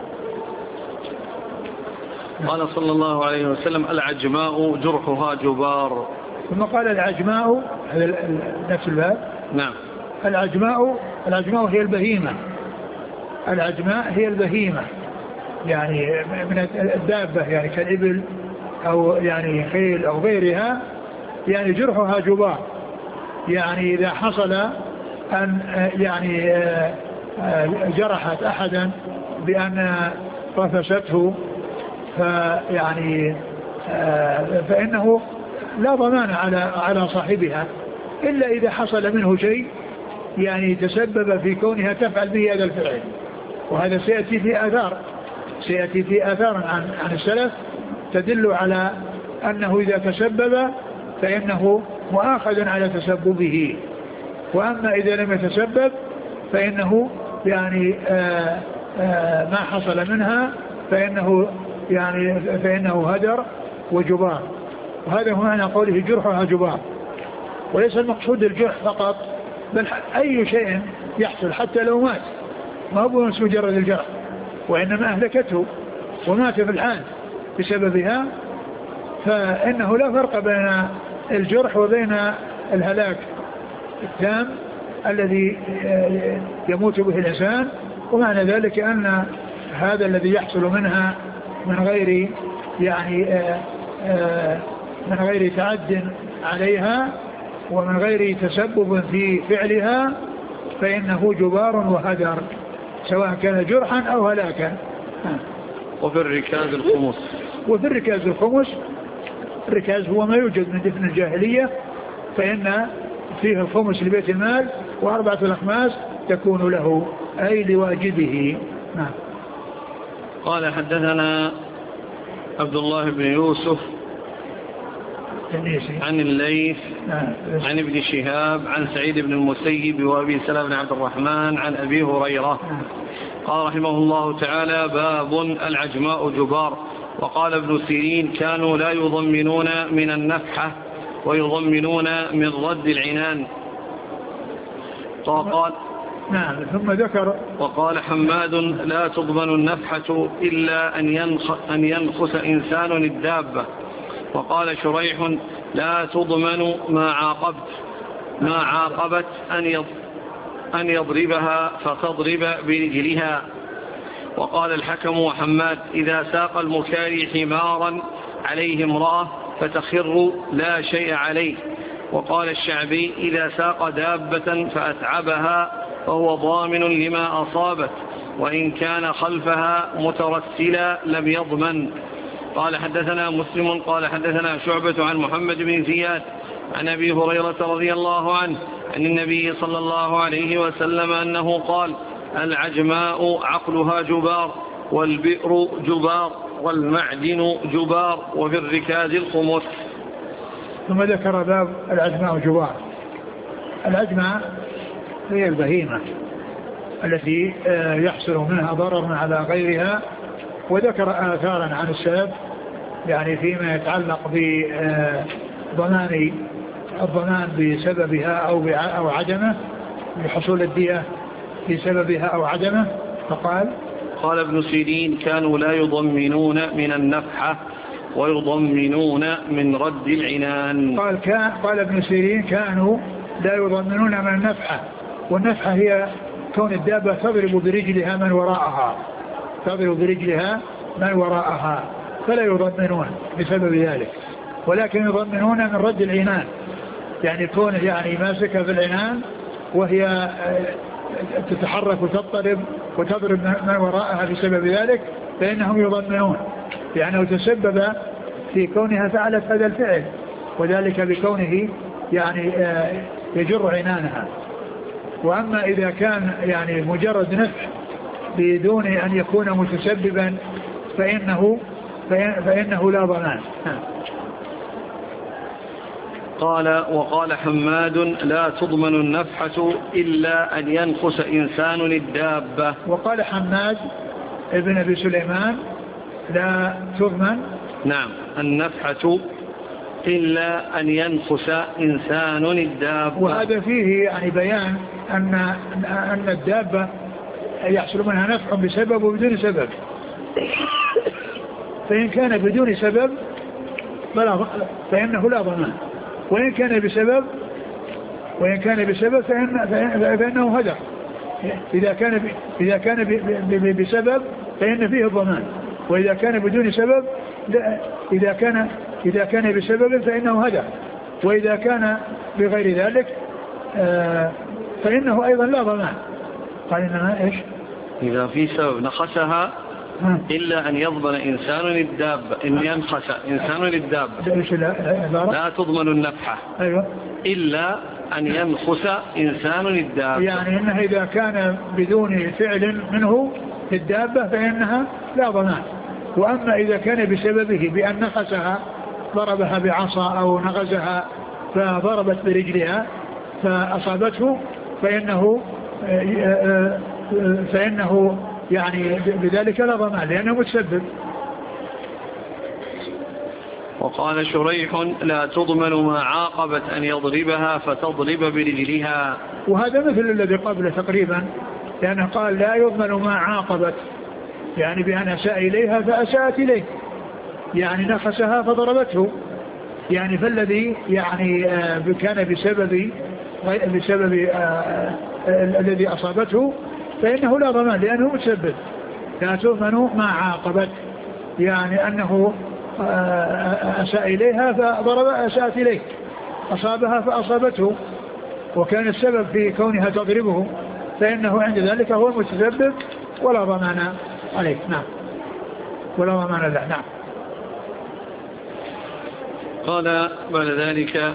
قال صلى الله عليه وسلم: العجماء جرحها جبار. ثم قال العجماء، هذا نفس الباب. نعم. العجماء العجماء هي البهيمة، العجماء هي البهيمة يعني من الدابة يعني كالإبل أو يعني خيل أو غيرها، يعني جرحها جبار، يعني إذا حصل أن يعني جرحت أحدا بأن رفسته فيعني فإنه لا ضمان على على صاحبها إلا إذا حصل منه شيء يعني تسبب في كونها تفعل به هذا الفعل. وهذا سيأتي في آثار سيأتي في آثار عن عن السلف تدل على أنه إذا تسبب فإنه مؤاخذ على تسببه. وأما إذا لم يتسبب فإنه يعني آآ آآ ما حصل منها فإنه يعني فإنه هدر وجبار. وهذا هو معنى قوله جرحها جبار. وليس المقصود الجرح فقط بل أي شيء يحصل حتى لو مات ما هو بس مجرد الجرح وإنما أهلكته ومات في الحال بسببها فإنه لا فرق بين الجرح وبين الهلاك التام الذي يموت به الإنسان. ومعنى ذلك أن هذا الذي يحصل منها من غير يعني من غير تعد عليها ومن غير تسبب في فعلها فإنه جبار وهدر سواء كان جرحا أو هلاكا. وفي الركاز الخمس وفي الركاز الخمس الركاز هو ما يوجد من دفن الجاهلية فإن فيه الخمس لبيت المال وأربعة الأخماس تكون له أي لواجبه. نعم. قال حدثنا عبد الله بن يوسف عن الليث عن ابن شهاب عن سعيد بن المسيب وأبي سلمة بن عبد الرحمن عن أبي هريرة قال رحمه الله تعالى باب العجماء جبار. وقال ابن سيرين كانوا لا يضمنون من النفحة ويضمنون من رد العنان. وقال نعم ثم ذكر وقال حماد لا تضمن النفحة إلا أن ينخ أن ينخس إنسان الدابة. وقال شريح لا تضمن ما عاقبت ما عاقبت أن أن يضربها فتضرب برجلها. وقال الحكم وحماد إذا ساق المكاري حمارا عليه امرأة فتخر لا شيء عليه. وقال الشعبي إذا ساق دابة فأتعبها فهو ضامن لما أصابت وإن كان خلفها مترسلا لم يضمن. قال حدثنا مسلم قال حدثنا شعبة عن محمد بن زياد عن أبي هريرة رضي الله عنه عن النبي صلى الله عليه وسلم أنه قال العجماء عقلها جبار والبئر جبار والمعدن جبار وفي الركاز الخمس. ثم ذكر باب العجماء جبار. العجماء هي البهيمة التي يحصل منها ضرر على غيرها. وذكر آثارا عن السلف يعني فيما يتعلق بضمان الضمان بسببها أو أو عدمه بحصول الدية بسببها أو عدمه. فقال قال ابن سيرين كانوا لا يضمنون من النفحة ويضمنون من رد العنان. قال كان قال ابن سيرين كانوا لا يضمنون من النفحة. والنفحة هي كون الدابة تضرب برجلها من وراءها تضرب برجلها من وراءها فلا يضمنون بسبب ذلك ولكن يضمنون من رد العنان يعني كون يعني ماسكة في العنان وهي تتحرك وتضطرب وتضرب من وراءها بسبب ذلك فإنهم يضمنون لأنه تسبب في كونها فعلت هذا الفعل وذلك بكونه يعني يجر عنانها. وأما إذا كان يعني مجرد نفع بدون أن يكون متسببا فإنه فإنه لا ضمان. قال وقال حماد لا تضمن النفحة إلا أن ينخس إنسان الدابة. وقال حماد ابن أبي سليمان لا تضمن نعم النفحة إلا أن ينخس إنسان الدابة. وهذا فيه يعني بيان أن أن الدابة يحصل منها نفع بسبب وبدون سبب. فإن كان بدون سبب فإنه لا ضمان وإن كان بسبب وإن كان بسبب فإن فإنه هدر. إذا كان إذا كان بسبب فإن فيه الضمان وإذا كان بدون سبب إذا كان إذا كان بسبب فإنه هدر وإذا كان بغير ذلك فإنه أيضا لا ضمان. قال إنما إيش إذا في سبب نخسها إلا أن يضمن إنسان للدابة إن ينخس إنسان للدابة لا تضمن النفحة أيوة. إلا أن ينخس إنسان للدابة، يعني إنه إذا كان بدون فعل منه للدابة فإنها لا ضمان. وأما إذا كان بسببه بأن نخسها ضربها بعصا أو نغزها فضربت برجلها فأصابته فإنه فإنه يعني بذلك لا ضمان لأنه متسبب. وقال شريح لا تضمن ما عاقبت أن يضربها فتضرب برجلها، وهذا مثل الذي قبله تقريبا، لأنه قال لا يضمن ما عاقبت يعني بأن أساء إليها فأساءت إليه، يعني نخسها فضربته، يعني فالذي يعني كان بسبب بسبب الذي أصابته فإنه لا ضمان لأنه متسبب. لا تضمن ما عاقبت يعني أنه أساء إليها فضرب أساءت إليه، أصابها فأصابته وكان السبب في كونها تضربه فإنه عند ذلك هو المتسبب ولا ضمان عليه. نعم ولا ضمان له. نعم. قال بعد ذلك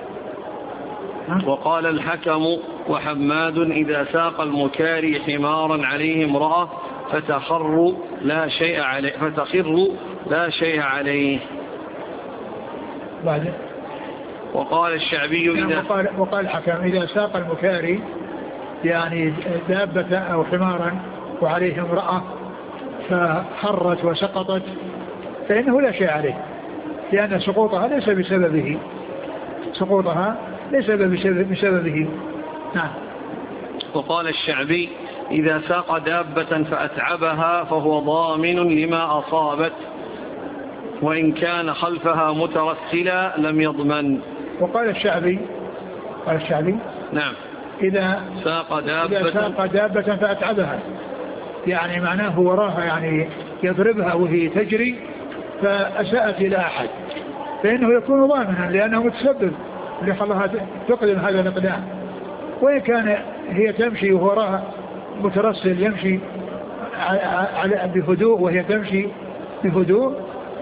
وقال الحكم وحماد إذا ساق المكاري حمارا عليه امرأة فتخر لا شيء عليه فتخر لا شيء عليه. بعد وقال الشعبي إذا وقال, وقال الحكم إذا ساق المكاري يعني دابة أو حمارا وعليه امرأة فخرت وسقطت فإنه لا شيء عليه لأن سقوطها ليس بسببه سقوطها ليس بسببه. نعم. وقال الشعبي إذا ساق دابة فأتعبها فهو ضامن لما أصابت وإن كان خلفها مترسلا لم يضمن. وقال الشعبي قال الشعبي نعم إذا ساق دابة, إذا ساق دابة فأتعبها يعني معناه وراها يعني يضربها وهي تجري فأساءت إلى أحد فإنه يكون ضامنا لأنه متسبب لخلها تقدم هذا الإقدام. وإن كان هي تمشي وراها مترسل يمشي بهدوء وهي تمشي بهدوء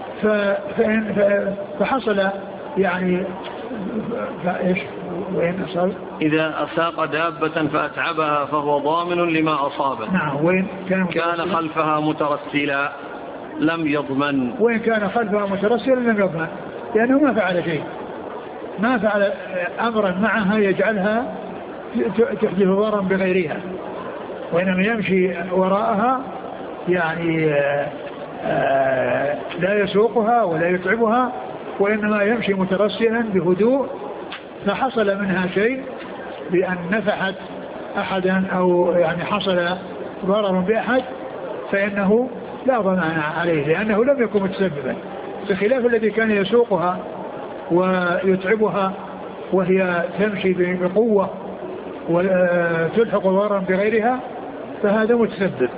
فحصل يعني فإيش وإن أصاب إذا أساق دابة فأتعبها فهو ضامن لما أصابه. نعم. وإن كان, كان خلفها مترسلا لم يضمن. وإن كان خلفها مترسلا لم يضمن لأنه ما فعل شيء ما فعل أمرا معها يجعلها تحدث ضررا بغيرها وإنما يمشي وراءها يعني آآ آآ لا يسوقها ولا يتعبها وإنما يمشي مترسلا بهدوء فحصل منها شيء بأن نفحت أحدا أو يعني حصل ضرر بأحد فإنه لا ضمان عليه لأنه لم يكن متسببا بخلاف الذي كان يسوقها ويتعبها وهي تمشي بقوة وتلحق ضررا بغيرها فهذا متسبب.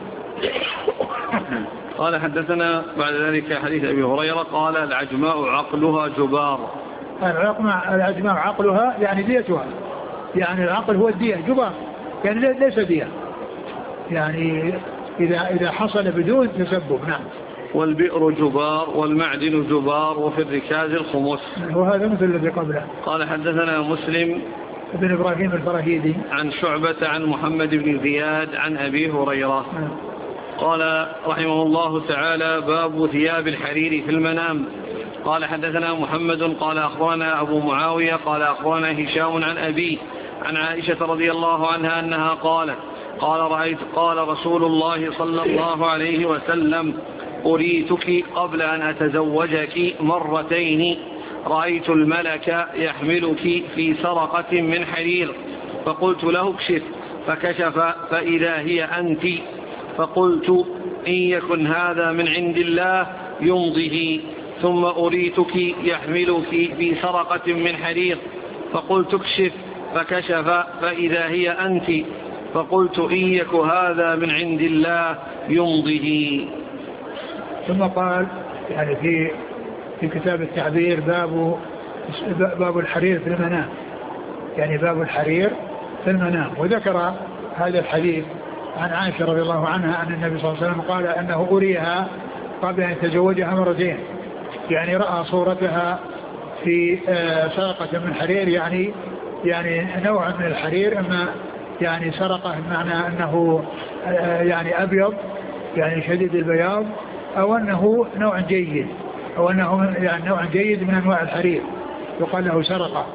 قال حدثنا بعد ذلك حديث أبي هريرة قال العجماء عقلها جبار. العجماء عقلها يعني ديتها يعني العقل هو الدية جبار يعني ليس دية يعني إذا, إذا حصل بدون تسبب. نعم. والبئر جبار والمعدن جبار وفي الركاز الخمس. وهذا مثل الذي قبله. قال حدثنا مسلم بن إبراهيم الفراهيدي عن شعبة عن محمد بن زياد عن أبي هريرة قال رحمه الله تعالى باب ثياب الحرير في المنام. قال حدثنا محمد قال أخبرنا أبو معاوية قال أخبرنا هشام عن أبيه عن عائشة رضي الله عنها أنها قالت قال رأيت قال رسول الله صلى الله عليه وسلم أريتك قبل أن أتزوجك مرتين رأيت الملك يحملك في سرقة من حرير فقلت له اكشف فكشف فإذا هي أنت فقلت إن يكن هذا من عند الله يمضه ثم أريتك يحملك في سرقة من حرير فقلت اكشف فكشف فإذا هي أنت فقلت إن يك هذا من عند الله يمضه. ثم قال يعني في في كتاب التعبير باب باب الحرير في المنام يعني باب الحرير في المنام وذكر هذا الحديث عن عائشة رضي الله عنها أن النبي صلى الله عليه وسلم قال أنه أريها قبل أن يتزوجها مرتين، يعني رأى صورتها في سرقة من حرير، يعني يعني نوع من الحرير، أما يعني سرقة بمعنى أنه يعني أبيض يعني شديد البياض، أو أنه نوع جيد، أو أنه يعني نوع جيد من أنواع الحرير يقال له سرقة.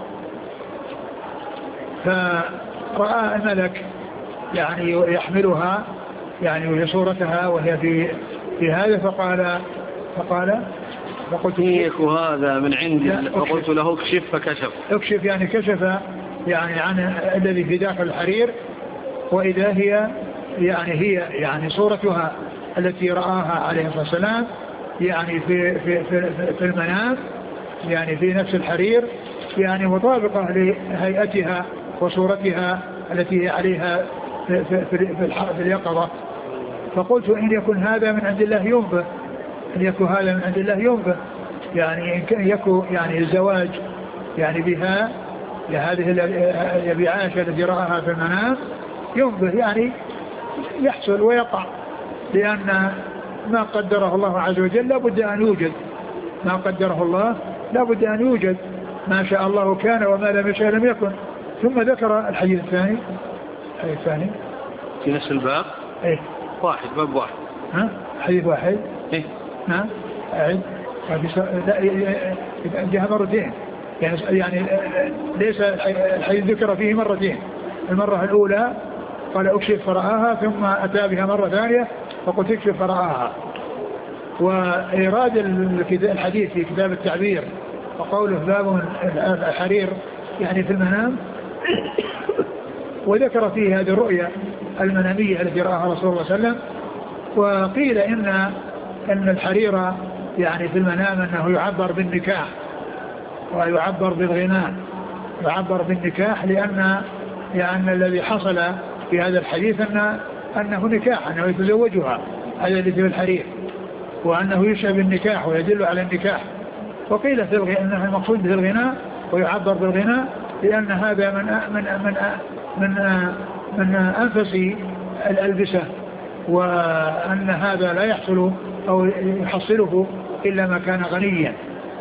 فرأى الملك يعني يحملها يعني وهي صورتها وهي في في هذا، فقال فقال فقلت هيك وهذا من عندي، فقلت له اكشف فكشف. اكشف يعني كشف يعني عن الذي في داخل الحرير، وإذا هي يعني هي يعني صورتها التي رآها عليه الصلاة والسلام يعني في في في, في المنام، يعني في نفس الحرير، يعني مطابقة لهيئتها وصورتها التي هي عليها في, في, في, في اليقظة. فقلت إن يكن هذا من عند الله ينبه، إن يكن هذا من عند الله ينبه، يعني إن كان يكن يعني الزواج يعني بها لهذه بعائشة التي رآها في المنام ينبه، يعني يحصل ويقع، لأن ما قدره الله عز وجل لابد أن يوجد، ما قدره الله لابد أن يوجد، ما شاء الله كان وما لم يشاء لم يكن. ثم ذكر الحديث الثاني. الحديث الثاني في نفس الباب. ايه واحد باب واحد. ها حديث واحد. ايه ها أعد. جاء مرتين، يعني يعني ليس الحديث ذكر فيه مرتين. المرة الأولى قال اكشف فرآها، ثم أتى بها مرة ثانية فقلت اكشف فرآها. وإيراد الحديث في كتاب التعبير وقوله باب الحرير يعني في المنام، وذكر فيه هذه الرؤيا المنامية التي رآها رسول الله صلى الله عليه وسلم. وقيل إن أن الحرير يعني في المنام أنه يعبر بالنكاح ويعبر بالغناء، يعبر بالنكاح، لأن لأن الذي حصل في هذا الحديث أن أنه نكاح، أنه يتزوجها، هذا الذي في الحرير، وأنه يشبه بالنكاح ويدل على النكاح. وقيل في الغناء أنه المقصود به الغناء ويعبر بالغناء، لأن هذا من من من من من أنفس الألبسة، وأن هذا لا يحصل أو يحصله إلا ما كان غنيا.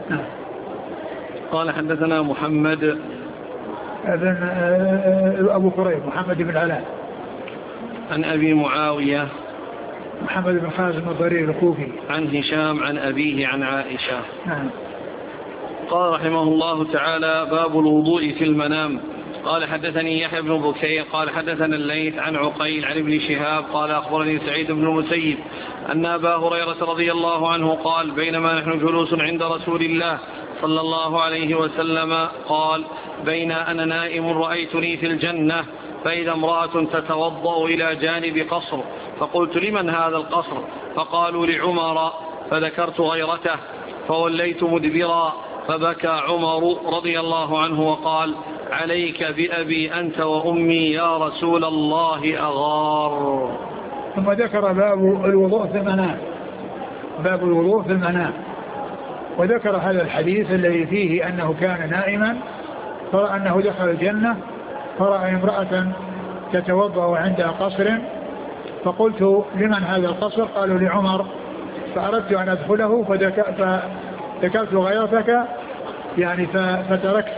قال حدثنا محمد ابن أبو كريب محمد بن علاء عن أبي معاوية محمد بن خازم الضرير الكوفي عن هشام عن أبيه عن عائشة. نعم. قال رحمه الله تعالى: باب الوضوء في المنام. قال حدثني يحيى بن بكير قال حدثنا الليث عن عقيل عن ابن شهاب قال أخبرني سعيد بن المسيب أن أبا هريرة رضي الله عنه قال: بينما نحن جلوس عند رسول الله صلى الله عليه وسلم قال: بين أنا نائم رأيتني في الجنة، فإذا امرأة تتوضأ إلى جانب قصر، فقلت: لمن هذا القصر؟ فقالوا: لعمر، فذكرت غيرته، فوليت مدبرا، فبكى عمر رضي الله عنه وقال: عليك بأبي أنت وأمي يا رسول الله أغار. ثم ذكر باب الوضوء في المنام، باب الوضوء في المنام، وذكر هذا الحديث الذي فيه أنه كان نائما فرأى أنه دخل الجنة، فرأى امرأة تتوضأ عند قصر، فقلت: لمن هذا القصر؟ قالوا: لعمر، فأردت أن أدخله فذكرت غيرتك يعني فتركت.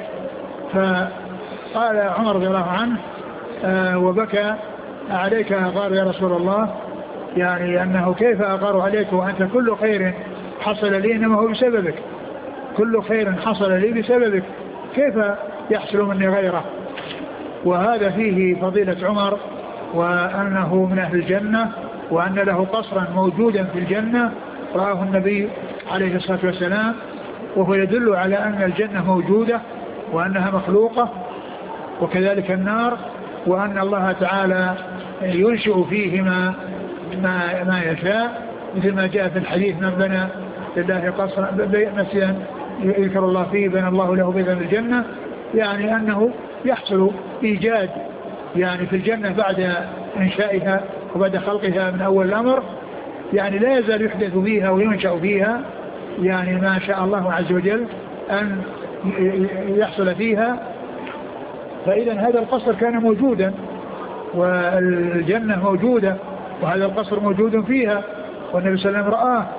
فقال عمر رضي الله عنه آه وبكى: عليك أغار يا رسول الله، يعني أنه كيف أغار عليك وأنت كل خير حصل لي إنما هو بسببك، كل خير حصل لي بسببك، كيف يحصل مني غيره؟ وهذا فيه فضيلة عمر، وأنه من أهل الجنة، وأن له قصرا موجودا في الجنة رآه النبي عليه الصلاة والسلام، وهو يدل على أن الجنة موجودة وأنها مخلوقة، وكذلك النار، وأن الله تعالى ينشئ فيهما ما, ما يشاء، مثل ما جاء في الحديث: من بنى لله قصرا مسجدا يذكر الله فيه بنى الله له بيتا في الجنة، يعني أنه يحصل إيجاد يعني في الجنة بعد إنشائها وبعد خلقها من أول الأمر، يعني لا يزال يحدث فيها وينشأ فيها يعني ما شاء الله عز وجل أن يحصل فيها. فإذا هذا القصر كان موجودا، والجنة موجودة وهذا القصر موجود فيها والنبي صلى الله عليه وسلم رآه،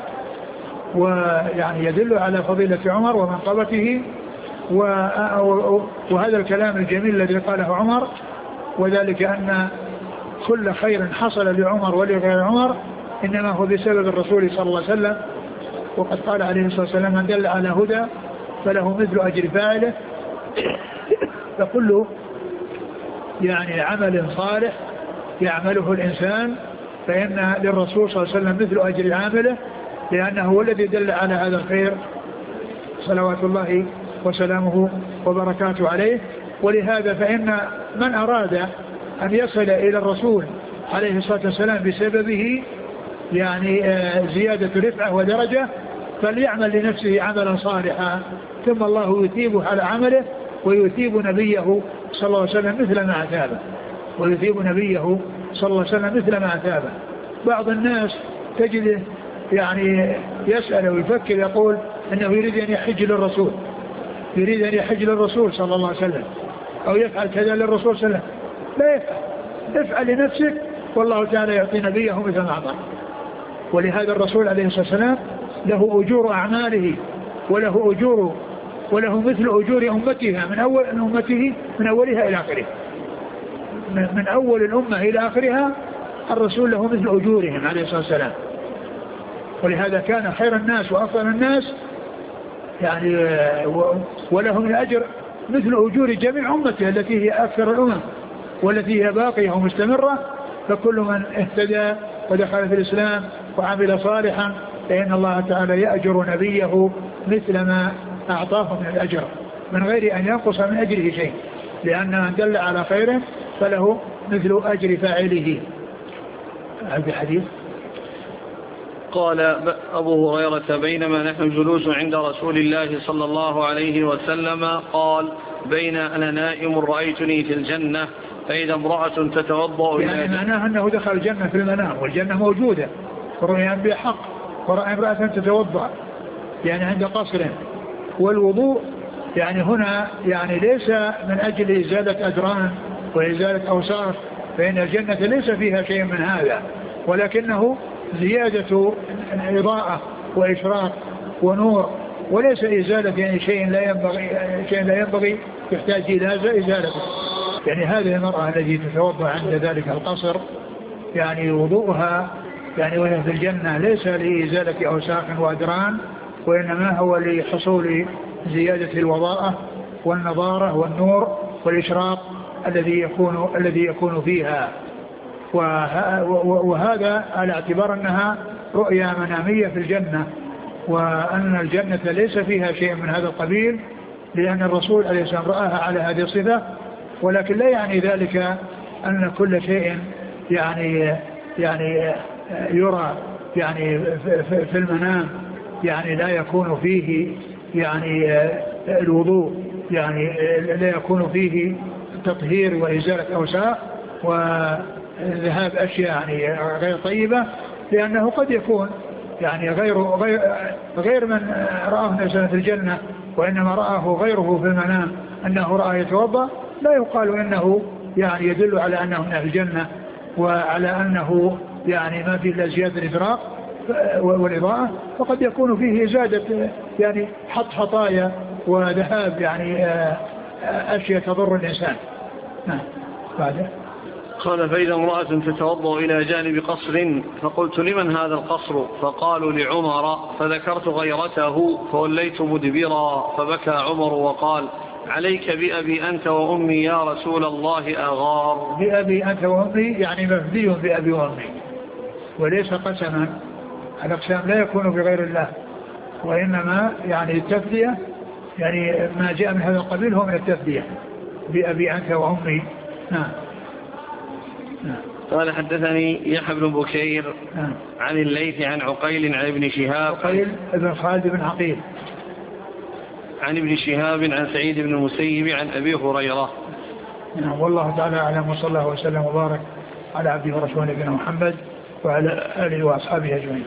ويعني يدل على فضيلة عمر ومنقبته. وهذا الكلام الجميل الذي قاله عمر، وذلك أن كل خير حصل لعمر ولغير عمر إنما هو بسبب الرسول صلى الله عليه وسلم. وقد قال عليه الصلاة والسلام من دل على هدى فله مثل أجر فاعله. فكل يعني عمل صالح يعمله الإنسان فإن للرسول صلى الله عليه وسلم مثل أجر عامله، لأنه هو الذي دل على هذا الخير صلوات الله وسلامه وبركاته عليه. ولهذا فإن من أراد أن يصل إلى الرسول عليه الصلاة والسلام بسببه يعني زيادة رفعة ودرجة فليعمل لنفسه عملا صالحا ثم الله يثيبه على عمله ويثيب نبيه صلى الله عليه وسلم مثل ما أثابه ويثيب نبيه صلى الله عليه وسلم مثل ما أثابه. بعض الناس تجده يعني يسأل ويفكر يقول أنه يريد أن يحج للرسول يريد أن يحج للرسول صلى الله عليه وسلم أو يفعل كذا للرسول صلى الله عليه وسلم. لا يفعل، افعل لنفسك والله تعالى يعطي نبيه مثل ما أعطاه. ولهذا الرسول عليه الصلاة والسلام له أجور أعماله وله أجور وله مثل أجور أمتها من أول أمته من أولها إلى آخرها، من أول الأمة إلى آخرها الرسول له مثل أجورهم عليه الصلاة والسلام. ولهذا كان خير الناس وأفضل الناس يعني ولهم الأجر مثل أجور جميع أمته التي هي أكثر الأمم والتي هي باقية ومستمرة. فكل من اهتدى ودخل في الإسلام وعمل صالحا فإن الله تعالى يأجر نبيه مثل ما أعطاه من الأجر من غير أن ينقص من أجره شيء، لأن من دل على خير فله مثل أجر فاعله. هذا الحديث قال أبو هريرة بينما نحن جلوس عند رسول الله صلى الله عليه وسلم قال بين أنا نائم رأيتني في الجنة فإذا امرأة تتوضأ يعني معناه أنه دخل الجنة في المنام والجنة موجودة ورؤيا بحق ورأى امرأة تتوضأ يعني عند قصر. والوضوء يعني هنا يعني ليس من أجل إزالة أدران وإزالة أوساخ فإن الجنة ليس فيها شيء من هذا، ولكنه زيادة إضاءة وإشراق ونور وليس إزالة يعني شيء لا ينبغي شيء لا ينبغي يحتاج إلى إزالته. يعني هذه المرأة التي تتوضأ عند ذلك القصر يعني وضوءها يعني وهي في الجنة ليس لإزالة أوساخ وأدران وإنما هو لحصول زيادة الوضاءة والنضارة والنور والإشراق الذي يكون الذي يكون فيها. وهذا على اعتبار أنها رؤيا منامية في الجنة وأن الجنة ليس فيها شيء من هذا القبيل لأن الرسول عليه السلام رآها على هذه الصفة. ولكن لا يعني ذلك أن كل شيء يعني يعني يرى يعني في المنام يعني لا يكون فيه يعني الوضوء يعني لا يكون فيه تطهير وإزالة أوساخ وذهاب أشياء يعني غير طيبة، لأنه قد يكون يعني غير غير, غير من رآه نزل في الجنة وإنما رآه غيره في المنام أنه رأى يتوضأ لا يقال إنه يعني يدل على أنه من أهل الجنة وعلى أنه يعني ما فيه إلا زيادة الإدراك والإضاءة، فقد يكون فيه زادة يعني حط خطايا وذهاب يعني أشياء تضر الإنسان. نعم. بعد قال فإذا امرأة تتوضأ إلى جانب قصر فقلت لمن هذا القصر فقالوا لعمر فذكرت غيرته فوليت مدبرا فبكى عمر وقال عليك بأبي أنت وأمي يا رسول الله أغار. بأبي أنت وأمي يعني مفدي بأبي وأمي وليس قسما، الأقسام لا يكون بغير الله وإنما يعني التفدية يعني ما جاء من هذا القبيل هو من التفدية بأبي أنت وأمي. نعم. قال حدثني يحيى بن بكير عن الليث عن عقيل عن ابن شهاب عقيل ابن خالد بن عقيل عن ابن شهاب عن سعيد بن المسيب عن أبي هريرة. نعم. والله تعالى أعلم وصلى الله وسلم وبارك على عبده ورسوله نبينا محمد وعلى آله وأصحابه أجمعين.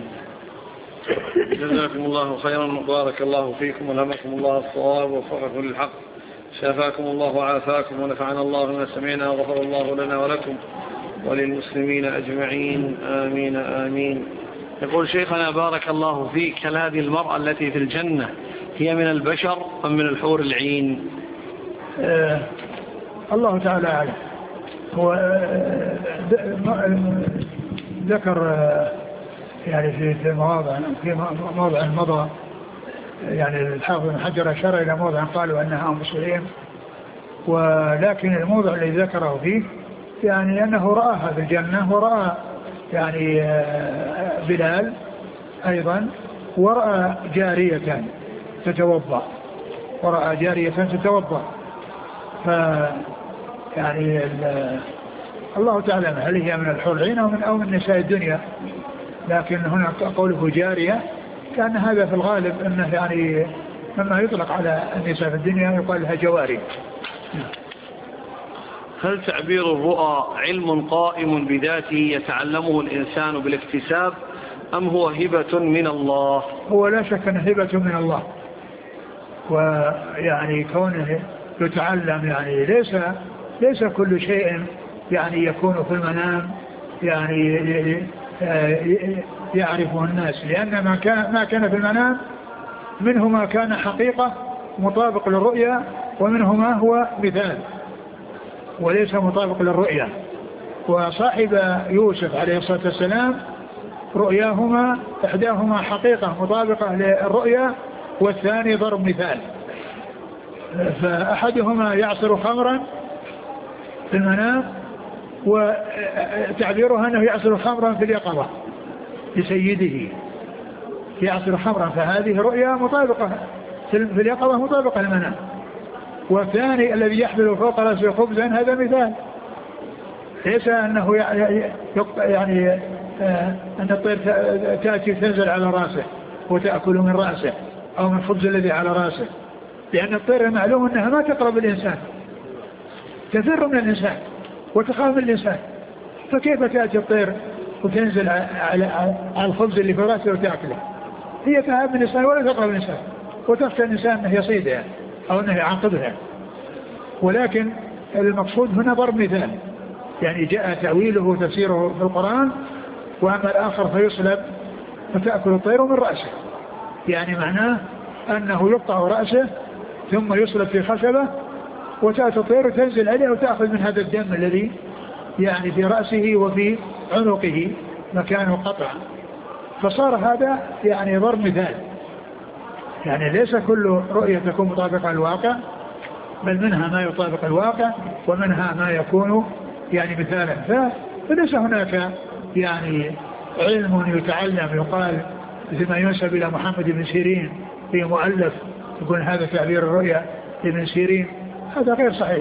جزاكم الله خيرا وبارك الله فيكم ولهمكم الله الصواب ووفقكم للحق شافاكم الله وعافاكم ونفعنا الله بما سمعنا وغفر الله لنا ولكم وللمسلمين أجمعين آمين آمين. يقول شيخنا بارك الله فيك، هل هذه المرأة التي في الجنة هي من البشر أم من الحور العين؟ آه الله تعالى أعلم. هو آه ذكر آه يعني في مواضع في موضع مضى، يعني الحافظ بن حجر أشار إلى موضع قالوا أنها أم سليم، ولكن الموضع الذي ذكره فيه يعني أنه رآها في الجنة، ورأى يعني بلال أيضا، ورأى جارية تتوضأ ورأى جارية تتوضأ. ف يعني الله تعالى هل هي من الحور العين أو من أو من نساء الدنيا، لكن هنا قوله جارية كان هذا في الغالب أنه يعني مما يطلق على النساء في الدنيا يقال لها جواري. هل تعبير الرؤى علم قائم بذاته يتعلمه الإنسان بالاكتساب أم هو هبة من الله؟ هو لا شك أنه هبة من الله، ويعني كونه يتعلم يعني ليس ليس كل شيء يعني يكون في المنام يعني يعرفه الناس، لأن ما كان ما كان في المنام منه ما كان حقيقة مطابق للرؤيا، ومنه ما هو مثال وليس مطابق للرؤيا. وصاحب يوسف عليه الصلاة والسلام رؤياهما إحداهما حقيقة مطابقة للرؤيا، والثاني ضرب مثال. فأحدهما يعصر خمرا في المنام، وتعبيرها أنه يعصر خمرا في اليقظة لسيده، يعصر خمرا، فهذه رؤيا مطابقة في اليقظة مطابقة للمنام. والثاني الذي يحمل فوق رأسه خبزا هذا مثال، ليس أنه يعني أن الطير تأتي تنزل على رأسه وتأكل من رأسه أو من الخبز الذي على رأسه، لأن الطير معلوم أنها ما تقرب الإنسان، تفر من الإنسان وتخاف من الإنسان، فكيف تأتي الطير وتنزل على الخبز اللي في رأسه وتأكله؟ هي تهاب من الإنسان ولا تقرب الإنسان، وتخشى الإنسان أنه يصيدها أو أنه يعاقبها. ولكن المقصود هنا ضرب مثال، يعني جاء تأويله وتفسيره في القرآن. وأما الآخر فيصلب فتأكل الطير من رأسه، يعني معناه أنه يقطع رأسه ثم يصلب في خشبة وتأتي الطير تنزل عليه وتأخذ من هذا الدم الذي يعني في رأسه وفي عنقه مكان القطع. فصار هذا يعني ضرب مثال، يعني ليس كل رؤية تكون مطابقة للواقع، بل منها ما يطابق الواقع ومنها ما يكون يعني مثالا. فليس هناك يعني علم يتعلم يقال مثل ما ينسب إلى محمد بن سيرين في مؤلف يقول هذا تعبير الرؤيا لابن سيرين، هذا غير صحيح.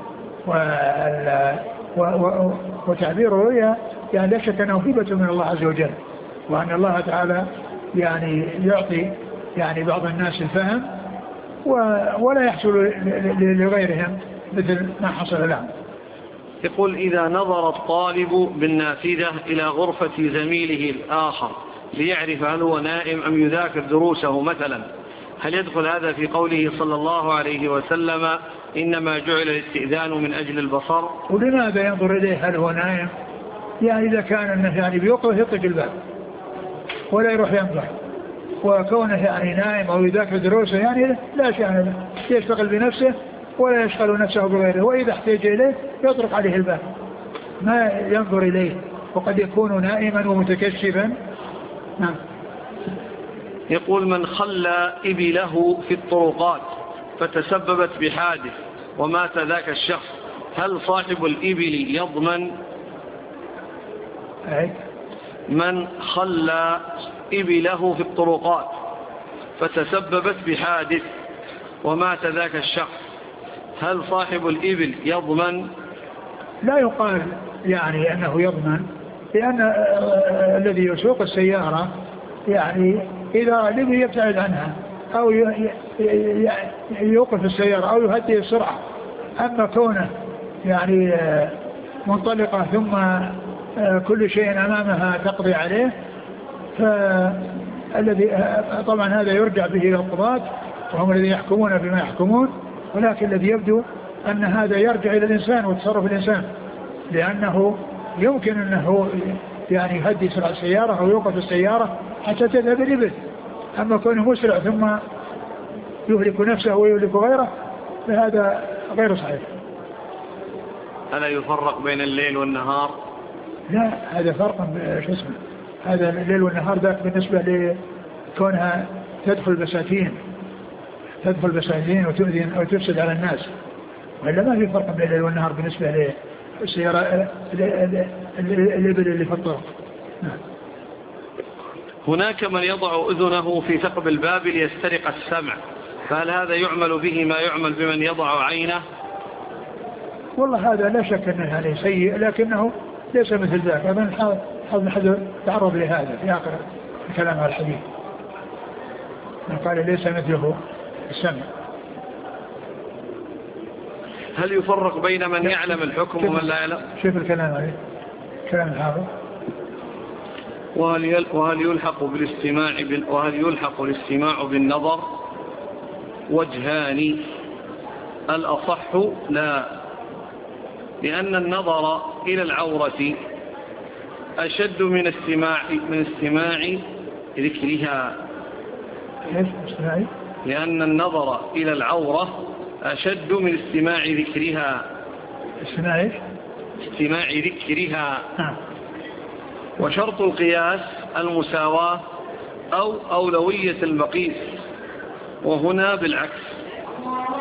وتعبير الرؤيا يعني لا شك أنه هبة من الله عز وجل، وأن الله تعالى يعني يعطي يعني بعض الناس الفهم ولا يحصل لغيرهم مثل ما حصل لهم. يقول إذا نظر الطالب بالنافذة إلى غرفة زميله الآخر ليعرف هل هو نائم أم يذاكر دروسه مثلا، هل يدخل هذا في قوله صلى الله عليه وسلم إنما جعل الاستئذان من أجل البصر؟ ولماذا ينظر إليه هل هو نائم؟ يعني إذا كان أنه يعني بيوقف يطلق الباب ولا يروح ينظر، وكونه يعني نائم أو يذاكر دروسه يعني لا شأن له، يشتغل بنفسه ولا يشغل نفسه بغيره، وإذا احتاج إليه يطرق عليه الباب ما ينظر إليه، وقد يكون نائما ومتكشفا. نعم. يقول من خلى إبله في الطرقات فتسببت بحادث ومات ذاك الشخص، هل صاحب الإبل يضمن؟ أي. من خلى إبله في الطرقات فتسببت بحادث ومات ذاك الشخص، هل صاحب الإبل يضمن؟ لا يقال يعني أنه يضمن، لأن الذي يسوق السيارة يعني إذا الإبل يبتعد عنها أو يوقف السيارة أو يهدي السرعة. أما كونه يعني منطلقة ثم كل شيء أمامها تقضي عليه، فالذي طبعا هذا يرجع به إلى القضاة وهم الذين يحكمون بما يحكمون، ولكن الذي يبدو أن هذا يرجع إلى الإنسان وتصرف الإنسان، لأنه يمكن أنه يعني يهدي سرعة السيارة أو يوقف السيارة حتى تذهب الإبل. أما كونه مسرع ثم يهلك نفسه ويهلك غيره فهذا غير صحيح. ألا يفرق بين الليل والنهار؟ لا، هذا فرق شو اسمه، هذا الليل والنهار ذاك بالنسبة لكونها تدخل بساتين تدخل بساتين وتؤذي أو تفسد على الناس، وإلا ما في فرق بين الليل والنهار بالنسبة للسيارة الإبل اللي في الطرق. هناك من يضع أذنه في ثقب الباب ليسترق السمع، فهل هذا يعمل به ما يعمل بمن يضع عينه؟ والله هذا لا شك أنه يعني سيء، لكنه ليس مثل ذاك. أظن حظ حد تعرض لهذا في آخر الكلام على الحديث، قال ليس مثله السمع. هل يفرق بين من يعلم الحكم ومن لا يعلم؟ شوف الكلام عليه كلام الحافظ. وهل وهل يلحق بالاستماع بال وهل يلحق الاستماع بالنظر؟ وجهان، الأصح لا، لأن النظر إلى العورة أشد من استماع من استماع ذكرها. لأن النظر إلى العورة أشد من استماع ذكرها. استماع استماع ذكرها. وشرط القياس المساواة أو أولوية المقيس، وهنا بالعكس.